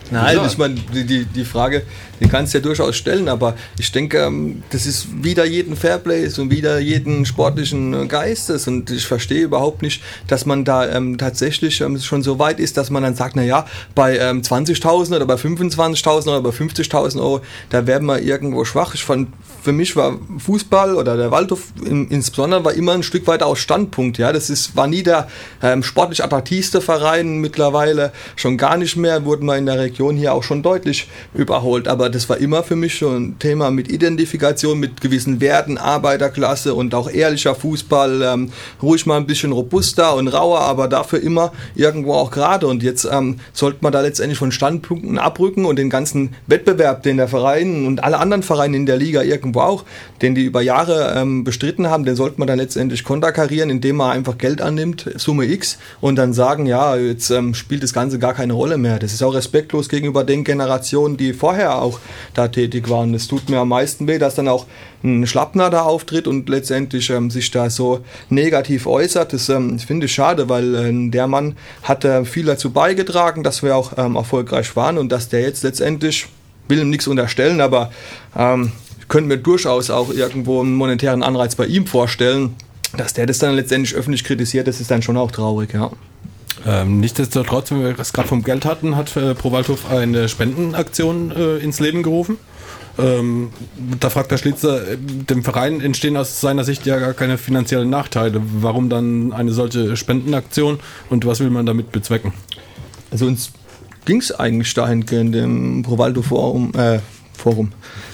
Nein, ich meine, die, die, die Frage, die kannst du ja durchaus stellen, aber ich denke, das ist wieder jeden Fairplays und wieder jeden sportlichen Geistes und ich verstehe überhaupt nicht, dass man da ähm, tatsächlich ähm, schon so weit ist, dass man dann sagt, naja, bei ähm, zwanzigtausend oder bei fünfundzwanzigtausend oder bei fünfzigtausend Euro, da werden wir irgendwo schwach. Ich fand, für mich war Fußball oder der Waldhof in, insbesondere war immer ein Stück weit auch Standpunkt. Ja, das ist, war nie der ähm, sportlich attraktivste Verein, mittlerweile schon gar nicht mehr, wurden wir in der Region hier auch schon deutlich überholt, aber das war immer für mich schon ein Thema mit Identifikation, mit gewissen Werten, Arbeiterklasse und auch ehrlicher Fußball, ähm, ruhig mal ein bisschen robuster und rauer, aber dafür immer irgendwo auch gerade und jetzt ähm, sollte man da letztendlich von Standpunkten abrücken und den ganzen Wettbewerb, den der Verein und alle anderen Vereine in der Liga irgendwo auch, den die über Jahre ähm, bestritten haben, den sollte man dann letztendlich konterkarieren, indem man einfach Geld annimmt, Summe X und dann sagen, ja, jetzt ähm, spielt das Ganze gar keine Rolle mehr. Das ist auch respektlos gegenüber den Generationen, die vorher auch da tätig waren. Es tut mir am meisten weh, dass dann auch ein Schlappner da auftritt und letztendlich ähm, sich da so negativ äußert. Das ähm, finde ich schade, weil äh, der Mann hat äh, viel dazu beigetragen, dass wir auch ähm, erfolgreich waren und dass der jetzt letztendlich, will ihm nichts unterstellen, aber ähm, ich könnte mir durchaus auch irgendwo einen monetären Anreiz bei ihm vorstellen, dass der das dann letztendlich öffentlich kritisiert, das ist dann schon auch traurig, ja. Ähm, nichtsdestotrotz, wenn wir das gerade vom Geld hatten, hat äh, Pro Waldhof eine Spendenaktion äh, ins Leben gerufen. Ähm, da fragt der Schlitzer, äh, dem Verein entstehen aus seiner Sicht ja gar keine finanziellen Nachteile. Warum dann eine solche Spendenaktion und was will man damit bezwecken? Also uns ging es eigentlich dahingehend im Pro Waldhof Forum, äh, Forum.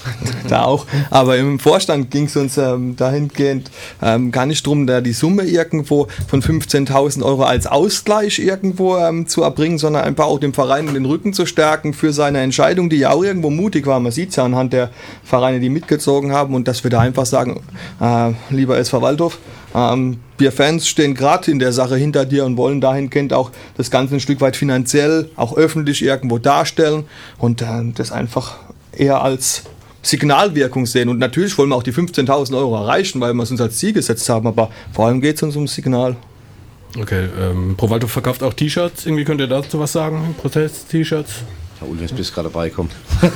Da auch, aber im Vorstand ging es uns ähm, dahingehend ähm, gar nicht darum, da die Summe irgendwo von fünfzehntausend Euro als Ausgleich irgendwo ähm, zu erbringen, sondern einfach auch dem Verein den Rücken zu stärken für seine Entscheidung, die ja auch irgendwo mutig war. Man sieht es ja anhand der Vereine, die mitgezogen haben und dass wir da einfach sagen, äh, lieber S V Waldhof, ähm, wir Fans stehen gerade in der Sache hinter dir und wollen dahingehend auch das Ganze ein Stück weit finanziell, auch öffentlich irgendwo darstellen und äh, das einfach eher als Signalwirkung sehen. Und natürlich wollen wir auch die fünfzehntausend Euro erreichen, weil wir es uns als Ziel gesetzt haben, aber vor allem geht es uns ums Signal. Okay, ähm, Pro Waldhof verkauft auch T-Shirts. Irgendwie könnt ihr dazu was sagen? Protest-T-Shirts? Ja, und wenn es bis gerade beikommt.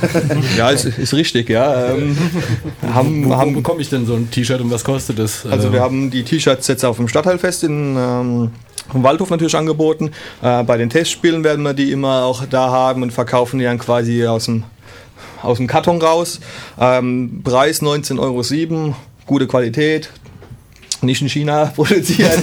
Ja, ist, ist richtig, ja. Ähm, haben, wo, wo haben, bekomme ich denn so ein T-Shirt und was kostet es? Also wir haben die T-Shirts jetzt auf dem Stadtteilfest in ähm, vom Waldhof natürlich angeboten. Äh, bei den Testspielen werden wir die immer auch da haben und verkaufen die dann quasi aus dem aus dem Karton raus. Ähm, Preis neunzehn Euro sieben, gute Qualität, nicht in China produziert.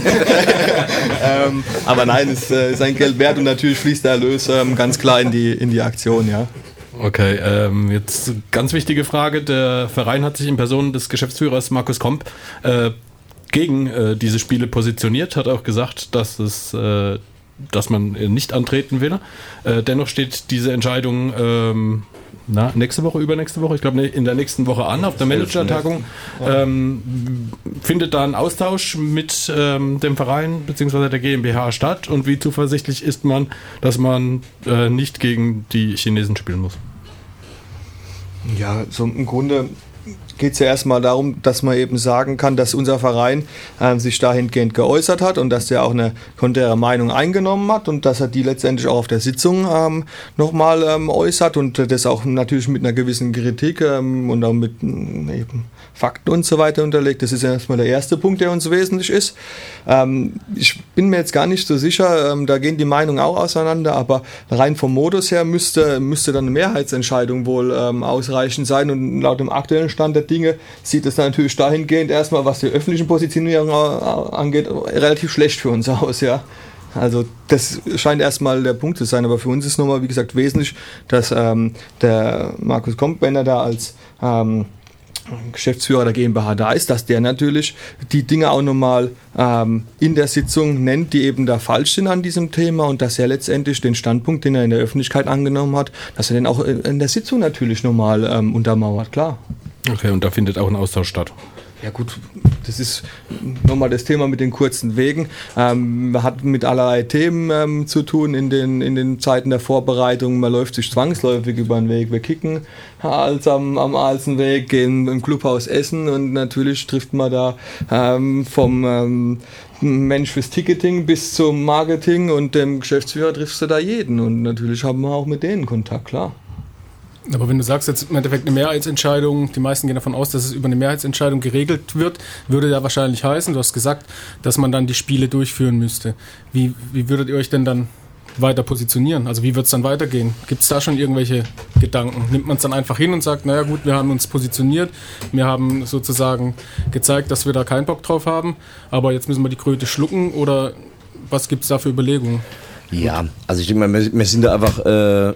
ähm, aber nein, es äh, ist ein Geld wert und natürlich fließt der Erlös ähm, ganz klar in die, in die Aktion, ja. Okay, ähm, jetzt ganz wichtige Frage. Der Verein hat sich in Person des Geschäftsführers Markus Komp äh, gegen äh, diese Spiele positioniert, hat auch gesagt, dass es äh, dass man nicht antreten will. Äh, dennoch steht diese Entscheidung ähm, na, nächste Woche, übernächste Woche, ich glaube in der nächsten Woche an, auf der Manager-Tagung. Ähm, findet da ein Austausch mit ähm, dem Verein bzw. der GmbH statt und wie zuversichtlich ist man, dass man äh, nicht gegen die Chinesen spielen muss? Ja, so im Grunde geht es ja erstmal darum, dass man eben sagen kann, dass unser Verein äh, sich dahingehend geäußert hat und dass der auch eine konträre Meinung eingenommen hat und dass er die letztendlich auch auf der Sitzung ähm, nochmal ähm, äußert und das auch natürlich mit einer gewissen Kritik ähm, und auch mit ähm, eben Fakten und so weiter unterlegt. Das ist ja erstmal der erste Punkt, der uns wesentlich ist. Ähm, ich bin mir jetzt gar nicht so sicher, ähm, da gehen die Meinungen auch auseinander, aber rein vom Modus her müsste, müsste dann eine Mehrheitsentscheidung wohl ähm, ausreichend sein und laut dem aktuellen Stand der Dinge sieht es dann natürlich dahingehend erstmal, was die öffentlichen Positionierung angeht, relativ schlecht für uns aus, ja. Also das scheint erstmal der Punkt zu sein, aber für uns ist nochmal, wie gesagt, wesentlich, dass ähm, der Markus Komp, wenn er da als ähm, Geschäftsführer der GmbH da ist, dass der natürlich die Dinge auch nochmal ähm, in der Sitzung nennt, die eben da falsch sind an diesem Thema und dass er letztendlich den Standpunkt, den er in der Öffentlichkeit angenommen hat, dass er den auch in der Sitzung natürlich nochmal ähm, untermauert, klar. Okay, und da findet auch ein Austausch statt. Ja gut, das ist nochmal das Thema mit den kurzen Wegen. Ähm, man hat mit allerlei Themen ähm, zu tun in den, in den Zeiten der Vorbereitung. Man läuft sich zwangsläufig über den Weg. Wir kicken als am, am Alsenweg, gehen im Clubhaus essen und natürlich trifft man da ähm, vom ähm, Mensch fürs Ticketing bis zum Marketing und dem Geschäftsführer triffst du da jeden. Und natürlich haben wir auch mit denen Kontakt, klar. Aber wenn du sagst, jetzt im Endeffekt eine Mehrheitsentscheidung, die meisten gehen davon aus, dass es über eine Mehrheitsentscheidung geregelt wird, würde ja wahrscheinlich heißen, du hast gesagt, dass man dann die Spiele durchführen müsste. Wie, wie würdet ihr euch denn dann weiter positionieren? Also wie wird es dann weitergehen? Gibt es da schon irgendwelche Gedanken? Nimmt man es dann einfach hin und sagt, naja gut, wir haben uns positioniert, wir haben sozusagen gezeigt, dass wir da keinen Bock drauf haben, aber jetzt müssen wir die Kröte schlucken, oder was gibt es da für Überlegungen? Ja, also ich denke mal, wir, wir sind da einfach äh,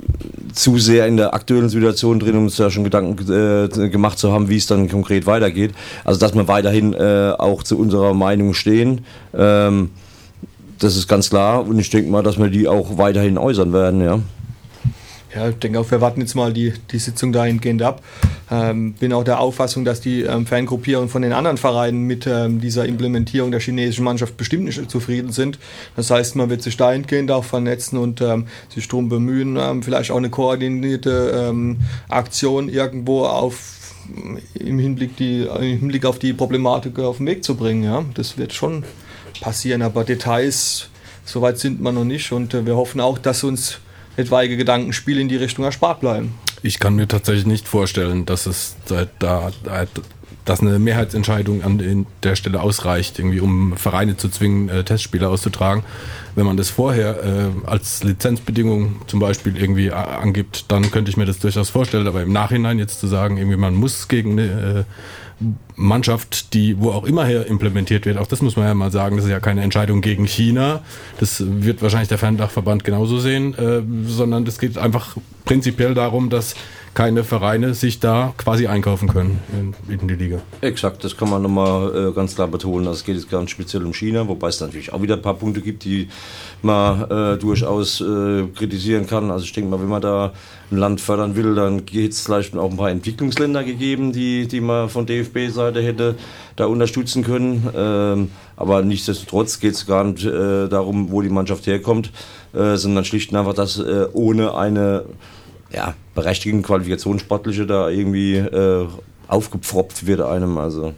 zu sehr in der aktuellen Situation drin, um uns da schon Gedanken äh, gemacht zu haben, wie es dann konkret weitergeht. Also dass wir weiterhin äh, auch zu unserer Meinung stehen, ähm, das ist ganz klar, und ich denke mal, dass wir die auch weiterhin äußern werden, ja. Ja, ich denke auch, wir warten jetzt mal die, die Sitzung dahingehend ab. Ähm, bin auch der Auffassung, dass die ähm, Fangruppierungen von den anderen Vereinen mit ähm, dieser Implementierung der chinesischen Mannschaft bestimmt nicht zufrieden sind. Das heißt, man wird sich dahingehend auch vernetzen und ähm, sich darum bemühen, ähm, vielleicht auch eine koordinierte ähm, Aktion irgendwo auf, im, Hinblick die, im Hinblick auf die Problematik auf den Weg zu bringen. Ja? Das wird schon passieren, aber Details, soweit sind wir noch nicht, und äh, wir hoffen auch, dass uns etwaige Gedankenspiele in die Richtung erspart bleiben. Ich kann mir tatsächlich nicht vorstellen, dass es da, dass eine Mehrheitsentscheidung an der Stelle ausreicht, irgendwie um Vereine zu zwingen, äh, Testspiele auszutragen. Wenn man das vorher äh, als Lizenzbedingung zum Beispiel irgendwie äh, angibt, dann könnte ich mir das durchaus vorstellen. Aber im Nachhinein jetzt zu sagen, irgendwie man muss gegen eine äh, Mannschaft, die wo auch immer her implementiert wird, auch das muss man ja mal sagen, das ist ja keine Entscheidung gegen China, das wird wahrscheinlich der Ferndachverband genauso sehen, äh, sondern es geht einfach prinzipiell darum, dass keine Vereine sich da quasi einkaufen können in, in die Liga. Exakt, das kann man nochmal äh, ganz klar betonen. Also es geht jetzt ganz speziell um China, wobei es natürlich auch wieder ein paar Punkte gibt, die man äh, durchaus äh, kritisieren kann. Also ich denke mal, wenn man da ein Land fördern will, dann geht es vielleicht auch ein paar Entwicklungsländer gegeben, die, die man von D F B-Seite hätte da unterstützen können. Ähm, aber nichtsdestotrotz geht es gar nicht äh, darum, wo die Mannschaft herkommt, äh, sondern schlicht und einfach, dass äh, ohne eine ja, berechtigten Qualifikationssportliche da irgendwie äh, aufgepfropft wird einem. Also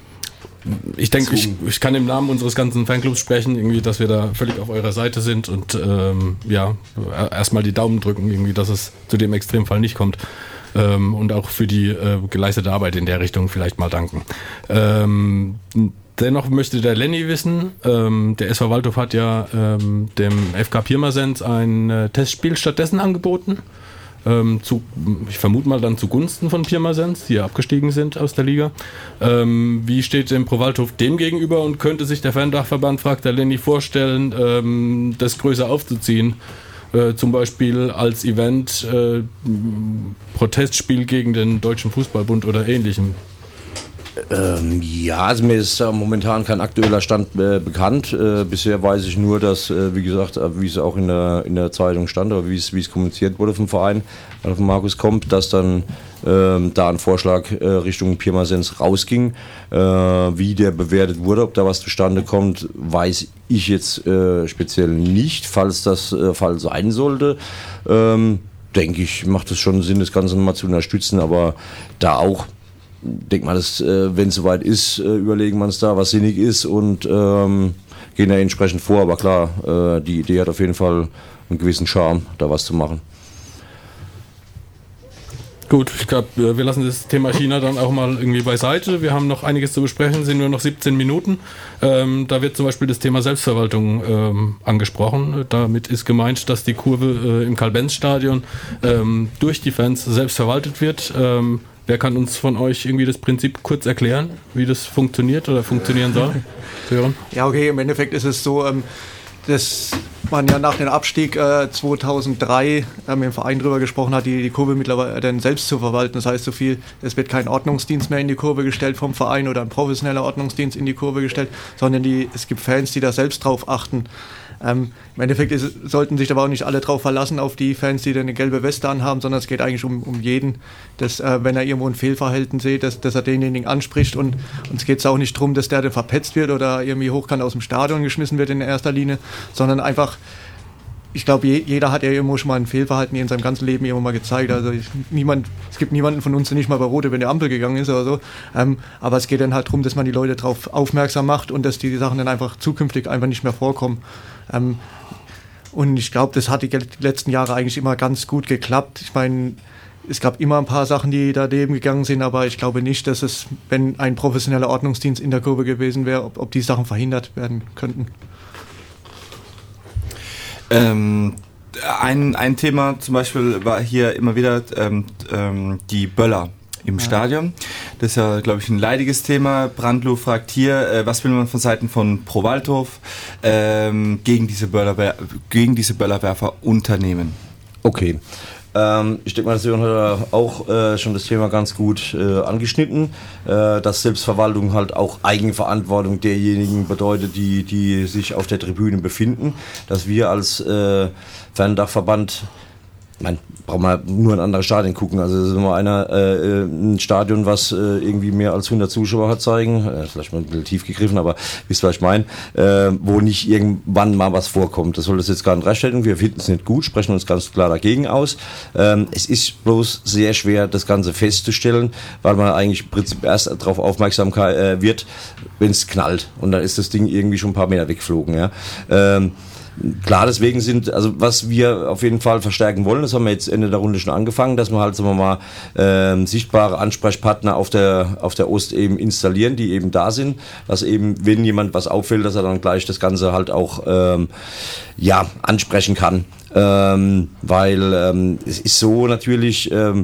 ich denke, ich, ich kann im Namen unseres ganzen Fanclubs sprechen, irgendwie, dass wir da völlig auf eurer Seite sind und ähm, ja, erstmal die Daumen drücken, irgendwie, dass es zu dem Extremfall nicht kommt. Ähm, und auch für die äh, geleistete Arbeit in der Richtung vielleicht mal danken. Ähm, dennoch möchte der Lenny wissen, ähm, der S V Waldhof hat ja ähm, dem F K Pirmasens ein äh, Testspiel stattdessen angeboten. Ähm, zu, ich vermute mal dann zugunsten von Pirmasens, die ja abgestiegen sind aus der Liga. Ähm, wie steht dem Pro Waldhof dem gegenüber und könnte sich der Ferndachverband, fragt der Lenny, vorstellen, ähm, das größer aufzuziehen? Äh, zum Beispiel als Event äh, Protestspiel gegen den Deutschen Fußballbund oder ähnlichem. Ähm, ja, also mir ist äh, momentan kein aktueller Stand äh, bekannt. Äh, bisher weiß ich nur, dass, äh, wie gesagt, äh, wie es auch in der, in der Zeitung stand oder wie es, wie es kommuniziert wurde vom Verein, also von Markus Komp, dass dann ähm, da ein Vorschlag äh, Richtung Pirmasens rausging. Äh, wie der bewertet wurde, ob da was zustande kommt, weiß ich jetzt äh, speziell nicht. Falls das äh, Fall sein sollte, ähm, denke ich, macht es schon Sinn, das Ganze mal zu unterstützen, aber da auch denke mal, dass, äh, wenn es soweit ist, äh, überlegen wir uns da, was sinnig ist und ähm, gehen da entsprechend vor. Aber klar, äh, die Idee hat auf jeden Fall einen gewissen Charme, da was zu machen. Gut, ich glaube, wir lassen das Thema China dann auch mal irgendwie beiseite. Wir haben noch einiges zu besprechen, sind nur noch siebzehn Minuten. Ähm, da wird zum Beispiel das Thema Selbstverwaltung ähm, angesprochen. Damit ist gemeint, dass die Kurve äh, im Karl-Benz-Stadion ähm, durch die Fans selbst verwaltet wird. Ähm, Wer kann uns von euch irgendwie das Prinzip kurz erklären, wie das funktioniert oder funktionieren soll? Sören? Ja, okay, im Endeffekt ist es so, ähm, das man ja nach dem Abstieg äh, zweitausenddrei äh, mit dem Verein drüber gesprochen hat, die, die Kurve mittlerweile dann selbst zu verwalten. Das heißt so viel, es wird kein Ordnungsdienst mehr in die Kurve gestellt vom Verein oder ein professioneller Ordnungsdienst in die Kurve gestellt, sondern die, es gibt Fans, die da selbst drauf achten. Ähm, Im Endeffekt ist, sollten sich aber auch nicht alle drauf verlassen, auf die Fans, die dann eine gelbe Weste anhaben, sondern es geht eigentlich um, um jeden, dass, äh, wenn er irgendwo ein Fehlverhalten sieht, dass, dass er denjenigen anspricht und uns geht es auch nicht darum, dass der dann verpetzt wird oder irgendwie hochkant aus dem Stadion geschmissen wird in erster Linie, sondern einfach, ich glaube, je, jeder hat ja irgendwo schon mal ein Fehlverhalten in seinem ganzen Leben irgendwo mal gezeigt. Also ich, niemand, es gibt niemanden von uns, der nicht mal bei Rot über die Ampel gegangen ist oder so. Ähm, aber es geht dann halt darum, dass man die Leute darauf aufmerksam macht und dass die Sachen dann einfach zukünftig einfach nicht mehr vorkommen. Ähm, und ich glaube, das hat die letzten Jahre eigentlich immer ganz gut geklappt. Ich meine, es gab immer ein paar Sachen, die daneben gegangen sind, aber ich glaube nicht, dass es, wenn ein professioneller Ordnungsdienst in der Kurve gewesen wäre, ob, ob die Sachen verhindert werden könnten. Ähm, ein, ein Thema zum Beispiel war hier immer wieder ähm, ähm, die Böller im ja. Stadion. Das ist ja, glaube ich, ein leidiges Thema. Brandlo fragt hier, äh, was will man von Seiten von Pro Waldhof ähm, gegen diese Böllerwer- gegen diese Böllerwerfer unternehmen? Okay. Ähm, ich denke mal, das Sören hat auch äh, schon das Thema ganz gut äh, angeschnitten, äh, dass Selbstverwaltung halt auch Eigenverantwortung derjenigen bedeutet, die, die sich auf der Tribüne befinden, dass wir als äh, Ferndachverband, man braucht mal nur ein anderes Stadion gucken, also das ist immer einer, äh, ein Stadion, was äh, irgendwie mehr als hundert Zuschauer hat zeigen, äh, vielleicht mal ein bisschen tief gegriffen, aber wisst ihr, was ich meine, äh, wo nicht irgendwann mal was vorkommt. Das soll das jetzt gar nicht rechtfertigen, wir finden es nicht gut, sprechen uns ganz klar dagegen aus. Ähm, es ist bloß sehr schwer, das Ganze festzustellen, weil man eigentlich im Prinzip erst darauf aufmerksam äh, wird, wenn es knallt und dann ist das Ding irgendwie schon ein paar Meter weggeflogen. Ja. Ähm, Klar, deswegen sind, also was wir auf jeden Fall verstärken wollen, das haben wir jetzt Ende der Runde schon angefangen, dass wir halt, sagen wir mal, äh, sichtbare Ansprechpartner auf der, auf der Ost eben installieren, die eben da sind, dass eben, wenn jemand was auffällt, dass er dann gleich das Ganze halt auch, ähm, ja, ansprechen kann. Ähm, weil ähm, es ist so natürlich, ähm,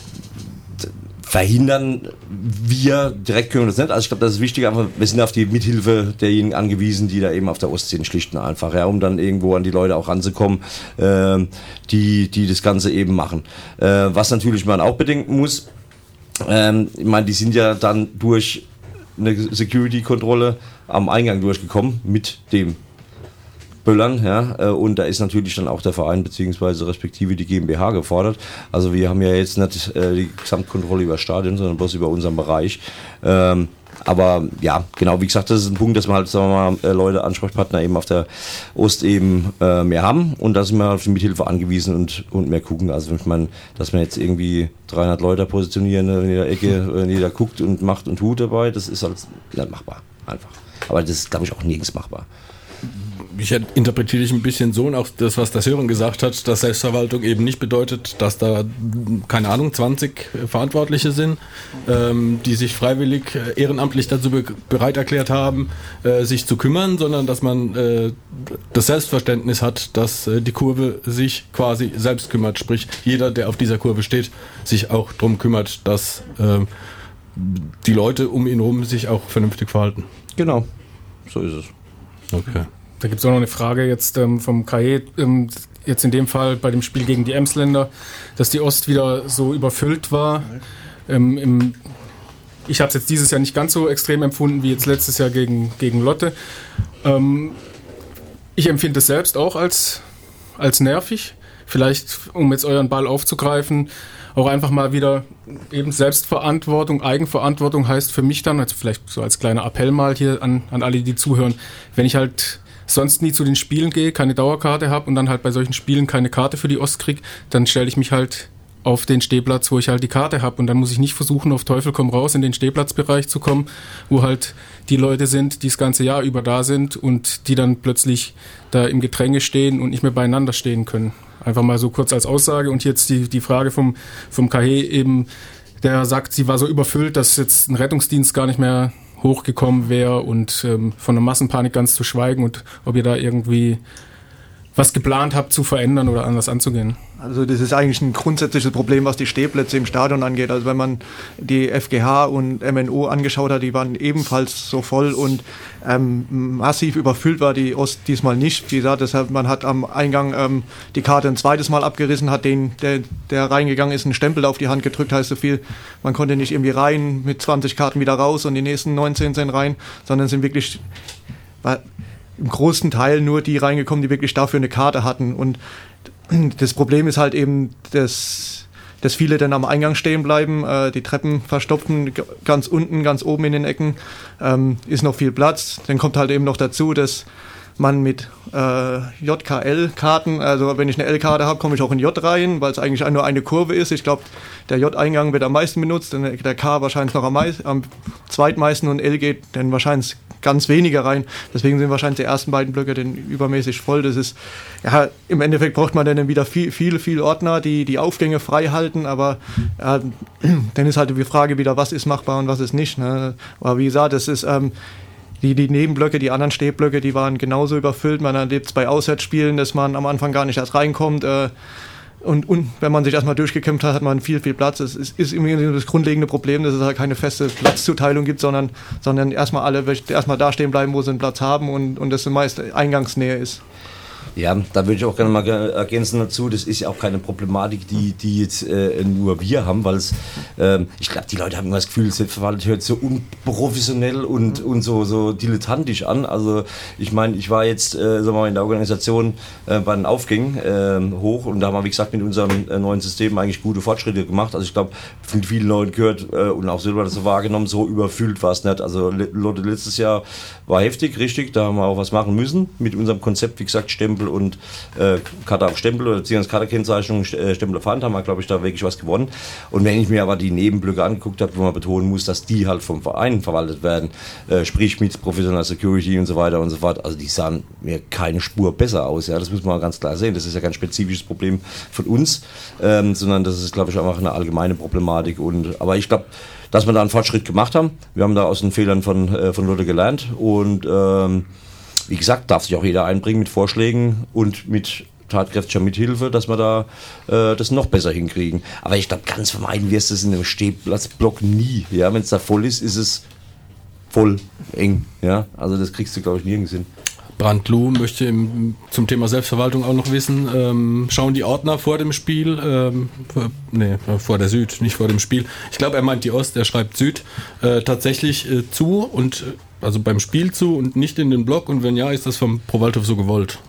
verhindern wir direkt können wir das nicht. Also ich glaube, das ist wichtig, einfach, wir sind auf die Mithilfe derjenigen angewiesen, die da eben auf der Ostsee sind, schlicht und einfach, ja, um dann irgendwo an die Leute auch ranzukommen, äh, die, die das Ganze eben machen. Äh, was natürlich man auch bedenken muss, ähm, ich meine, die sind ja dann durch eine Security-Kontrolle am Eingang durchgekommen mit dem Böllern, ja, und da ist natürlich dann auch der Verein beziehungsweise respektive die GmbH gefordert. Also wir haben ja jetzt nicht äh, die Gesamtkontrolle über das Stadion, sondern bloß über unseren Bereich. Ähm, aber ja, genau, wie gesagt, das ist ein Punkt, dass wir halt, sagen wir mal, Leute, Ansprechpartner eben auf der Ost eben äh, mehr haben und da sind wir auf die Mithilfe angewiesen und, und mehr gucken. Also ich meine, dass wir jetzt irgendwie dreihundert Leute positionieren in jeder Ecke, wenn jeder guckt und macht und tut dabei, das ist halt nicht machbar, einfach. Aber das ist, glaube ich, auch nirgends machbar. Ich interpretiere dich ein bisschen so und auch das, was der Sören gesagt hat, dass Selbstverwaltung eben nicht bedeutet, dass da, keine Ahnung, zwanzig Verantwortliche sind, ähm, die sich freiwillig äh, ehrenamtlich dazu be- bereit erklärt haben, äh, sich zu kümmern, sondern dass man äh, das Selbstverständnis hat, dass äh, die Kurve sich quasi selbst kümmert. Sprich, jeder, der auf dieser Kurve steht, sich auch darum kümmert, dass äh, die Leute um ihn herum sich auch vernünftig verhalten. Genau, so ist es. Okay. Da gibt es auch noch eine Frage jetzt ähm, vom K E, ähm, jetzt in dem Fall bei dem Spiel gegen die Emsländer, dass die Ost wieder so überfüllt war. Ähm, im, ich habe es jetzt dieses Jahr nicht ganz so extrem empfunden wie jetzt letztes Jahr gegen, gegen Lotte. Ähm, ich empfinde es selbst auch als, als nervig. Vielleicht, um jetzt euren Ball aufzugreifen, auch einfach mal wieder eben Selbstverantwortung, Eigenverantwortung heißt für mich dann, also vielleicht so als kleiner Appell mal hier an, an alle, die zuhören, wenn ich halt sonst nie zu den Spielen gehe, keine Dauerkarte habe und dann halt bei solchen Spielen keine Karte für die Ost kriege, dann stelle ich mich halt auf den Stehplatz, wo ich halt die Karte habe und dann muss ich nicht versuchen, auf Teufel komm raus in den Stehplatzbereich zu kommen, wo halt die Leute sind, die das ganze Jahr über da sind und die dann plötzlich da im Gedränge stehen und nicht mehr beieinander stehen können. Einfach mal so kurz als Aussage und jetzt die, die Frage vom, vom K H eben, der sagt, sie war so überfüllt, dass jetzt ein Rettungsdienst gar nicht mehr hochgekommen wäre und ähm, von der Massenpanik ganz zu schweigen und ob ihr da irgendwie was geplant habt zu verändern oder anders anzugehen? Also das ist eigentlich ein grundsätzliches Problem, was die Stehplätze im Stadion angeht. Also wenn man die F G H und M N O angeschaut hat, die waren ebenfalls so voll und ähm, massiv überfüllt war die Ost diesmal nicht. Wie gesagt, deshalb, man hat am Eingang ähm, die Karte ein zweites Mal abgerissen, hat den, der, der reingegangen ist, einen Stempel auf die Hand gedrückt, heißt so viel. Man konnte nicht irgendwie rein mit zwanzig Karten wieder raus und die nächsten neunzehn sind rein, sondern sind wirklich war im großen Teil nur die reingekommen, die wirklich dafür eine Karte hatten. Und das Problem ist halt eben, dass, dass viele dann am Eingang stehen bleiben, äh, die Treppen verstopfen, ganz unten, ganz oben in den Ecken ähm, ist noch viel Platz. Dann kommt halt eben noch dazu, dass man mit äh, J K L-Karten, also wenn ich eine L-Karte habe, komme ich auch in J rein, weil es eigentlich nur eine Kurve ist. Ich glaube, der J-Eingang wird am meisten benutzt, der K wahrscheinlich noch am, meist, am zweitmeisten und L geht dann wahrscheinlich ganz weniger rein. Deswegen sind wahrscheinlich die ersten beiden Blöcke dann übermäßig voll. Das ist, ja, im Endeffekt braucht man dann wieder viel, viel, viel Ordner, die die Aufgänge frei halten, aber äh, dann ist halt die Frage wieder, was ist machbar und was ist nicht. Ne? Aber wie gesagt, das ist ähm, Die, die Nebenblöcke, die anderen Stehblöcke, die waren genauso überfüllt. Man erlebt es bei Auswärtsspielen, dass man am Anfang gar nicht erst reinkommt. Äh, und, und wenn man sich erstmal durchgekämpft hat, hat man viel, viel Platz. Es ist, ist immer das grundlegende Problem, dass es halt keine feste Platzzuteilung gibt, sondern, sondern erstmal alle erstmal da stehen bleiben, wo sie einen Platz haben und, und das meist Eingangsnähe ist. Ja, da würde ich auch gerne mal ergänzen dazu, das ist ja auch keine Problematik, die, die jetzt äh, nur wir haben, weil es, äh, ich glaube, die Leute haben immer das Gefühl, Selbstverwaltet hört so unprofessionell und, und so, so dilettantisch an. Also ich meine, ich war jetzt äh, sagen wir mal, in der Organisation äh, bei den Aufgängen äh, hoch und da haben wir, wie gesagt, mit unserem äh, neuen System eigentlich gute Fortschritte gemacht. Also ich glaube, von vielen Leuten gehört äh, und auch selber das so wahrgenommen, so überfüllt war es nicht. Also Leute, letztes Jahr war heftig, richtig, da haben wir auch was machen müssen mit unserem Konzept, wie gesagt, Stempel und äh, Karte auf Stempel oder beziehungsweise Kartekennzeichnung, äh, Stempel auf Hand, haben wir, glaube ich, da wirklich was gewonnen. Und wenn ich mir aber die Nebenblöcke angeguckt habe, wo man betonen muss, dass die halt vom Verein verwaltet werden, äh, sprich mit professioneller Security und so weiter und so fort, also die sahen mir keine Spur besser aus. Ja, das muss man ganz klar sehen. Das ist ja kein spezifisches Problem von uns, ähm, sondern das ist, glaube ich, einfach eine allgemeine Problematik. Und, aber ich glaube, dass wir da einen Fortschritt gemacht haben. Wir haben da aus den Fehlern von, äh, von Leute gelernt und ähm, wie gesagt, darf sich auch jeder einbringen mit Vorschlägen und mit tatkräftiger Mithilfe, dass wir da äh, das noch besser hinkriegen. Aber ich glaube, ganz vermeiden wirst du es in einem Stehplatzblock nie. Ja, wenn es da voll ist, ist es voll eng. Ja, also das kriegst du, glaube ich, nirgends hin. Brandlu möchte im, zum Thema Selbstverwaltung auch noch wissen, ähm, schauen die Ordner vor dem Spiel, ähm, vor, nee, vor der Süd, nicht vor dem Spiel. Ich glaube, er meint die Ost, er schreibt Süd, äh, tatsächlich äh, zu und also beim Spiel zu und nicht in den Block und wenn ja, ist das vom Pro Waldhof so gewollt?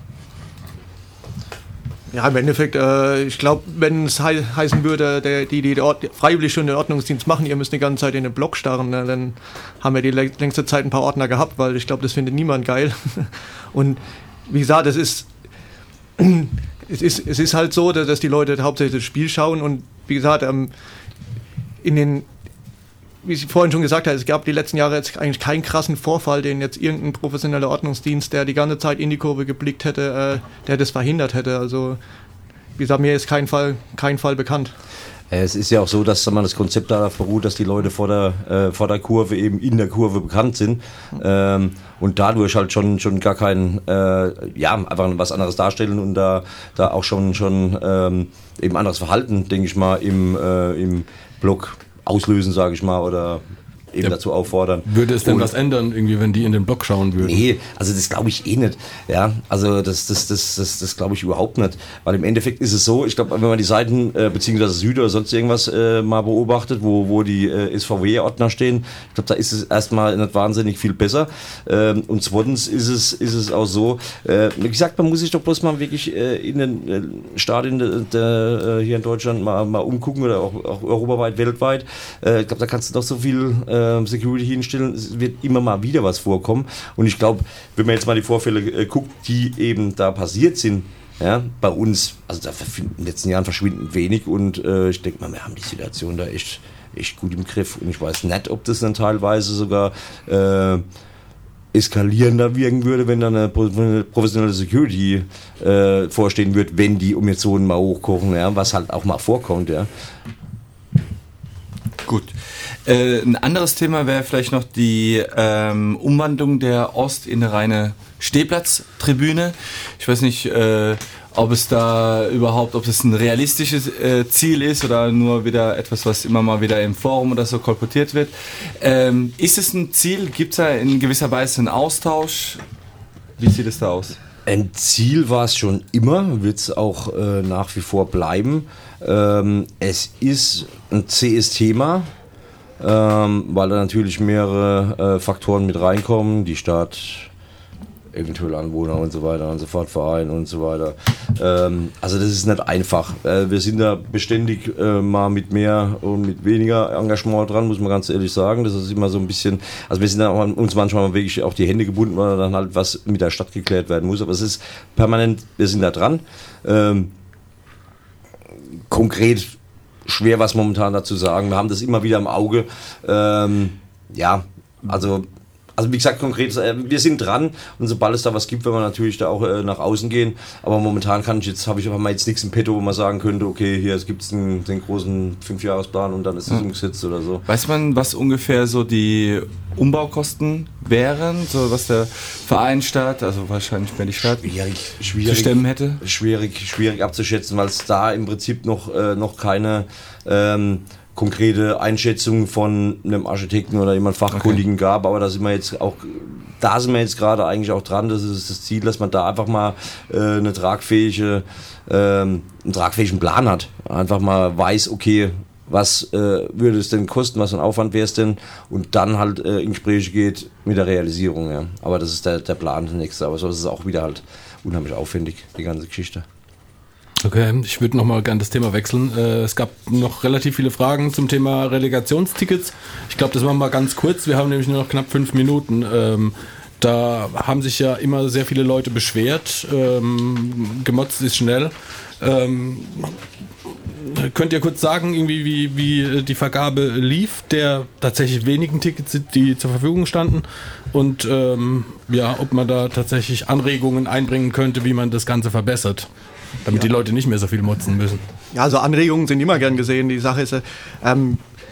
Ja, im Endeffekt, äh, ich glaube, wenn es hei- heißen würde, der, die, die Ort- freiwillig schon den Ordnungsdienst machen, ihr müsst die ganze Zeit in den Block starren, ne, dann haben wir die lä- längste Zeit ein paar Ordner gehabt, weil ich glaube, das findet niemand geil. Und wie gesagt, es ist, es ist, es ist halt so, dass die Leute hauptsächlich das Spiel schauen und wie gesagt, ähm, in den wie ich vorhin schon gesagt habe, es gab die letzten Jahre jetzt eigentlich keinen krassen Vorfall, den jetzt irgendein professioneller Ordnungsdienst, der die ganze Zeit in die Kurve geblickt hätte, äh, der das verhindert hätte. Also, wie gesagt, mir ist kein Fall, kein Fall bekannt. Es ist ja auch so, dass man das Konzept darauf beruht, dass die Leute vor der, äh, vor der Kurve eben in der Kurve bekannt sind ähm, und dadurch halt schon, schon gar kein, äh, ja, einfach was anderes darstellen und da, da auch schon, schon ähm, eben anderes Verhalten, denke ich mal, im, äh, im Block auslösen, sage ich mal, oder eben ja, dazu auffordern. Würde es denn und, was ändern, irgendwie, wenn die in den Block schauen würden? Nee, also das glaube ich eh nicht. Ja, also das, das, das, das, das glaube ich überhaupt nicht. Weil im Endeffekt ist es so, ich glaube, wenn man die Seiten, äh, beziehungsweise Süd oder sonst irgendwas äh, mal beobachtet, wo, wo die äh, S V W-Ordner stehen, ich glaube, da ist es erstmal nicht wahnsinnig viel besser. Ähm, und zweitens ist es, ist es auch so, äh, wie gesagt, man muss sich doch bloß mal wirklich äh, in den äh, Stadien de, de, äh, hier in Deutschland mal, mal umgucken oder auch, auch europaweit, weltweit. Äh, ich glaube, da kannst du doch so viel äh, Security hinstellen, es wird immer mal wieder was vorkommen und ich glaube, wenn man jetzt mal die Vorfälle äh, guckt, die eben da passiert sind, ja, bei uns, also da in den letzten Jahren verschwinden wenig und äh, ich denke mal, wir haben die Situation da echt, echt gut im Griff und ich weiß nicht, ob das dann teilweise sogar äh, eskalierender wirken würde, wenn da eine professionelle Security äh, vorstehen würde, wenn die Umsetzungen mal hochkochen, ja, was halt auch mal vorkommt, ja. Gut. Äh, ein anderes Thema wäre vielleicht noch die ähm, Umwandlung der Ost in eine reine Stehplatztribüne. Ich weiß nicht, äh, ob es da überhaupt, ob es ein realistisches äh, Ziel ist oder nur wieder etwas, was immer mal wieder im Forum oder so kolportiert wird. Ähm, ist es ein Ziel? Gibt es da in gewisser Weise einen Austausch? Wie sieht es da aus? Ein Ziel war es schon immer, wird es auch äh, nach wie vor bleiben. Ähm, es ist ein zähes Thema, ähm, weil da natürlich mehrere äh, Faktoren mit reinkommen. Die Stadt, eventuell Anwohner und so weiter und so fort, Verein und so weiter. Ähm, also das ist nicht einfach. Äh, wir sind da beständig äh, mal mit mehr und mit weniger Engagement dran, muss man ganz ehrlich sagen. Das ist immer so ein bisschen, also wir sind da uns manchmal wirklich auch die Hände gebunden, weil dann halt was mit der Stadt geklärt werden muss. Aber es ist permanent, wir sind da dran. Ähm, konkret schwer was momentan dazu sagen. Wir haben das immer wieder im Auge. Ähm, ja, also Also wie gesagt, konkret, wir sind dran und sobald es da was gibt, werden wir natürlich da auch äh, nach außen gehen. Aber momentan kann ich jetzt, habe ich einfach mal jetzt nichts im Petto, wo man sagen könnte, okay, hier gibt es den, den großen Fünfjahresplan und dann ist es ja. umgesetzt oder so. Weiß man, was ungefähr so die Umbaukosten wären, so was der Verein Stadt, also wahrscheinlich mehr die Stadt, schwierig, schwierig, zu stemmen hätte? Schwierig, schwierig abzuschätzen, weil es da im Prinzip noch, äh, noch keine ähm, konkrete Einschätzung von einem Architekten oder jemand Fachkundigen okay. gab, aber da sind wir jetzt auch, da sind wir jetzt gerade eigentlich auch dran, das ist das Ziel, dass man da einfach mal äh, eine tragfähige, äh, einen tragfähigen Plan hat, einfach mal weiß, okay, was äh, würde es denn kosten, was für ein Aufwand wäre es denn und dann halt äh, in Gespräche geht mit der Realisierung, ja. Aber das ist der, der Plan, das nächste, aber so ist es auch wieder halt unheimlich aufwendig, die ganze Geschichte. Okay, ich würde nochmal gerne das Thema wechseln. Äh, es gab noch relativ viele Fragen zum Thema Relegationstickets. Ich glaube, das machen wir ganz kurz. Wir haben nämlich nur noch knapp fünf Minuten. Ähm, da haben sich ja immer sehr viele Leute beschwert. Ähm, gemotzt ist schnell. Ähm, könnt ihr kurz sagen, irgendwie, wie, wie die Vergabe lief, der tatsächlich wenigen Tickets, die zur Verfügung standen? Und ähm, ja, ob man da tatsächlich Anregungen einbringen könnte, wie man das Ganze verbessert? Damit ja. die Leute nicht mehr so viel motzen müssen. Ja, also Anregungen sind immer gern gesehen. Die Sache ist, ähm,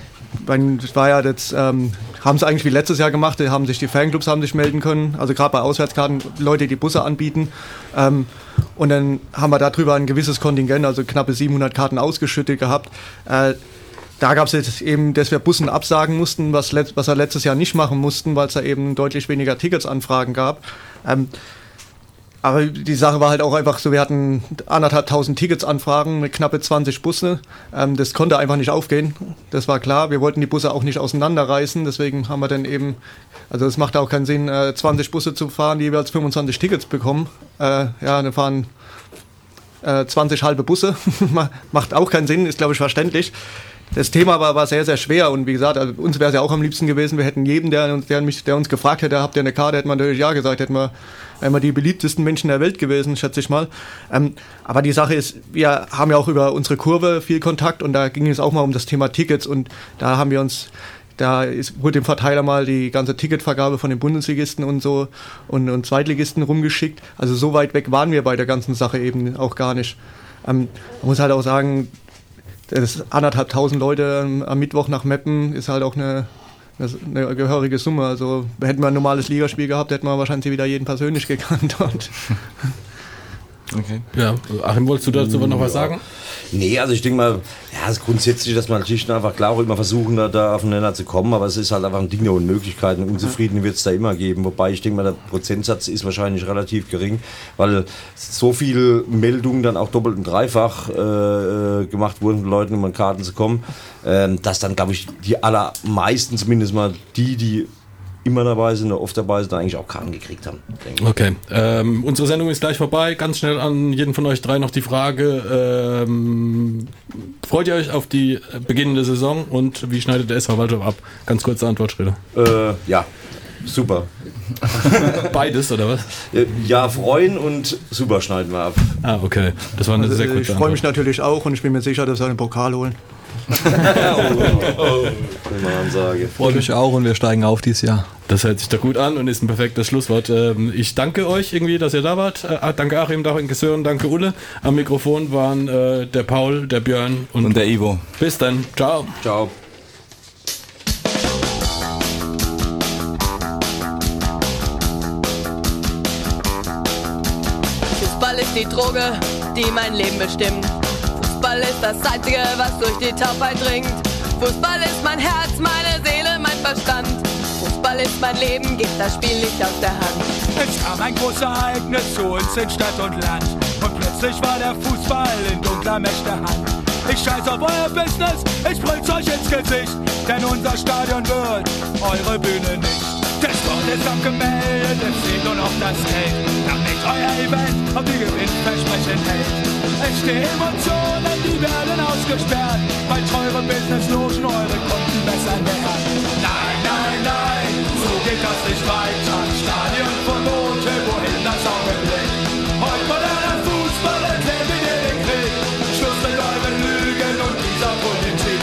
das war ja jetzt, ähm, haben es eigentlich wie letztes Jahr gemacht, haben sich die Fanclubs haben sich melden können, also gerade bei Auswärtskarten, Leute, die Busse anbieten. Ähm, und dann haben wir darüber ein gewisses Kontingent, also knappe siebenhundert Karten ausgeschüttet gehabt. Äh, da gab es jetzt eben, dass wir Bussen absagen mussten, was, let, was wir letztes Jahr nicht machen mussten, weil es da eben deutlich weniger Ticketsanfragen gab. Ähm, Aber die Sache war halt auch einfach so, wir hatten anderthalbtausend Ticketsanfragen mit knappe zwanzig Busse. Ähm, das konnte einfach nicht aufgehen, das war klar. Wir wollten die Busse auch nicht auseinanderreißen, deswegen haben wir dann eben, also es macht auch keinen Sinn, äh, zwanzig Busse zu fahren, die jeweils fünfundzwanzig Tickets bekommen. Äh, ja, dann fahren äh, zwanzig halbe Busse, macht auch keinen Sinn, ist glaube ich verständlich. Das Thema war, war sehr, sehr schwer und wie gesagt, also uns wäre es ja auch am liebsten gewesen, wir hätten jedem, der, der, mich, der uns gefragt hätte, habt ihr eine Karte, hätten wir natürlich ja gesagt, hätten wir einmal die beliebtesten Menschen der Welt gewesen, schätze ich mal. Ähm, aber die Sache ist, wir haben ja auch über unsere Kurve viel Kontakt und da ging es auch mal um das Thema Tickets und da haben wir uns, da ist, wurde dem Verteiler mal die ganze Ticketvergabe von den Bundesligisten und so und, und Zweitligisten rumgeschickt. Also so weit weg waren wir bei der ganzen Sache eben auch gar nicht. Ähm, man muss halt auch sagen, das anderthalbtausend Leute am Mittwoch nach Meppen ist halt auch eine, eine gehörige Summe. Also hätten wir ein normales Ligaspiel gehabt, hätten wir wahrscheinlich wieder jeden persönlich gekannt. Okay. Ja, Achim, wolltest du dazu noch was sagen? Nee, also ich denke mal, ja, es ist grundsätzlich, dass man natürlich einfach klar auch immer versuchen, da, da aufeinander zu kommen, aber es ist halt einfach ein Ding der Unmöglichkeiten. Unzufrieden wird es da immer geben, wobei ich denke mal, der Prozentsatz ist wahrscheinlich relativ gering, weil so viele Meldungen dann auch doppelt und dreifach äh, gemacht wurden von Leuten, um an Karten zu kommen, äh, dass dann, glaube ich, die allermeisten, zumindest mal die, die immer dabei sind oder oft dabei sind, eigentlich auch Karten gekriegt haben. Okay, ähm, unsere Sendung ist gleich vorbei. Ganz schnell an jeden von euch drei noch die Frage, ähm, freut ihr euch auf die beginnende Saison und wie schneidet der S V Waldorf ab? Ganz kurze Antwort, Schritte. Äh, ja, super. Beides, oder was? Ja, freuen und super schneiden wir ab. Ah, okay. Das war eine also, sehr gute Ich freue mich natürlich auch und ich bin mir sicher, dass wir den Pokal holen. oh, oh, wenn man sage. Freue mich auch und wir steigen auf dieses Jahr. Das hört sich doch gut an und ist ein perfektes Schlusswort. Ich danke euch irgendwie, dass ihr da wart. Danke Achim, danke Sören, danke Ulle. Am Mikrofon waren der Paul, der Björn und, und der Ivo. Bis dann. Ciao. Ciao. Fußball ist die Droge, die mein Leben bestimmt. Fußball ist das Einzige, was durch die Taubheit dringt. Fußball ist mein Herz, meine Seele, mein Verstand. Fußball ist mein Leben, geht das Spiel nicht aus der Hand. Es kam ein großes Ereignis zu uns in Stadt und Land. Und plötzlich war der Fußball in dunkler Mächte Hand. Ich scheiß auf euer Business, ich brüll's euch ins Gesicht. Denn unser Stadion wird eure Bühne nicht. Der Sport ist abgemeldet, es fehlt nur noch das Geld, damit euer Event auf die Gewinnversprechen hält. Es stehen Emotionen, die werden ausgesperrt, weil teure Business-Logen eure Kunden besser nähern. Nein, nein, nein, so geht das nicht weiter. Stadion verboten, wohin das Auge blickt. Heute moderner Fußball erklärt mir den Krieg. Schluss mit euren Lügen und dieser Politik.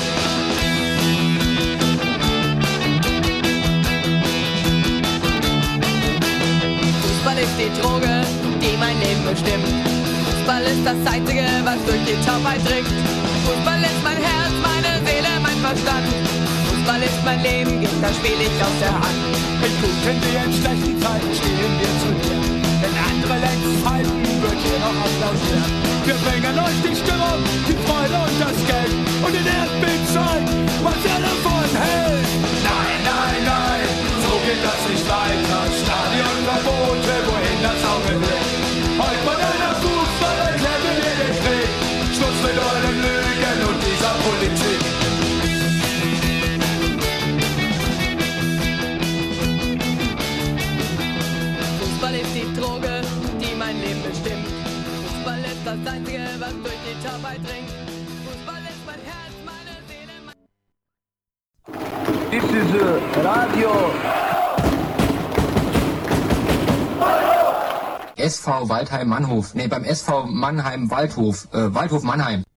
Fußball ist die Droge, die mein Leben bestimmt. Fußball ist das Einzige, was durch die Taubheit dringt. Fußball ist mein Herz, meine Seele, mein Verstand. Fußball ist mein Leben, geht das Spiel nicht aus der Hand. In guten wie in schlechten Zeiten stehen wir zu dir. Wenn andere längst halten, wird hier noch applaudiert. Wir bringen euch die Stimmung, die Freude und das Geld. Und in Erdbild zeigt, was ihr davon hält. Nein, nein, nein, so geht das nicht weiter. Stadion verboten, wohin das Auge blickt. Heute moderner Fußball erklärt mir den Krieg. Schluss mit euren Lügen und dieser Politik. Fußball ist die Droge, die mein Leben bestimmt. Fußball ist das Einzige, was durch die Taubheit dringt. Fußball ist mein Herz, meine Seele, mein... This is uh, Radio. S V Waldheim Mannhof. Nee, beim S V Mannheim Waldhof. Äh, Waldhof Mannheim.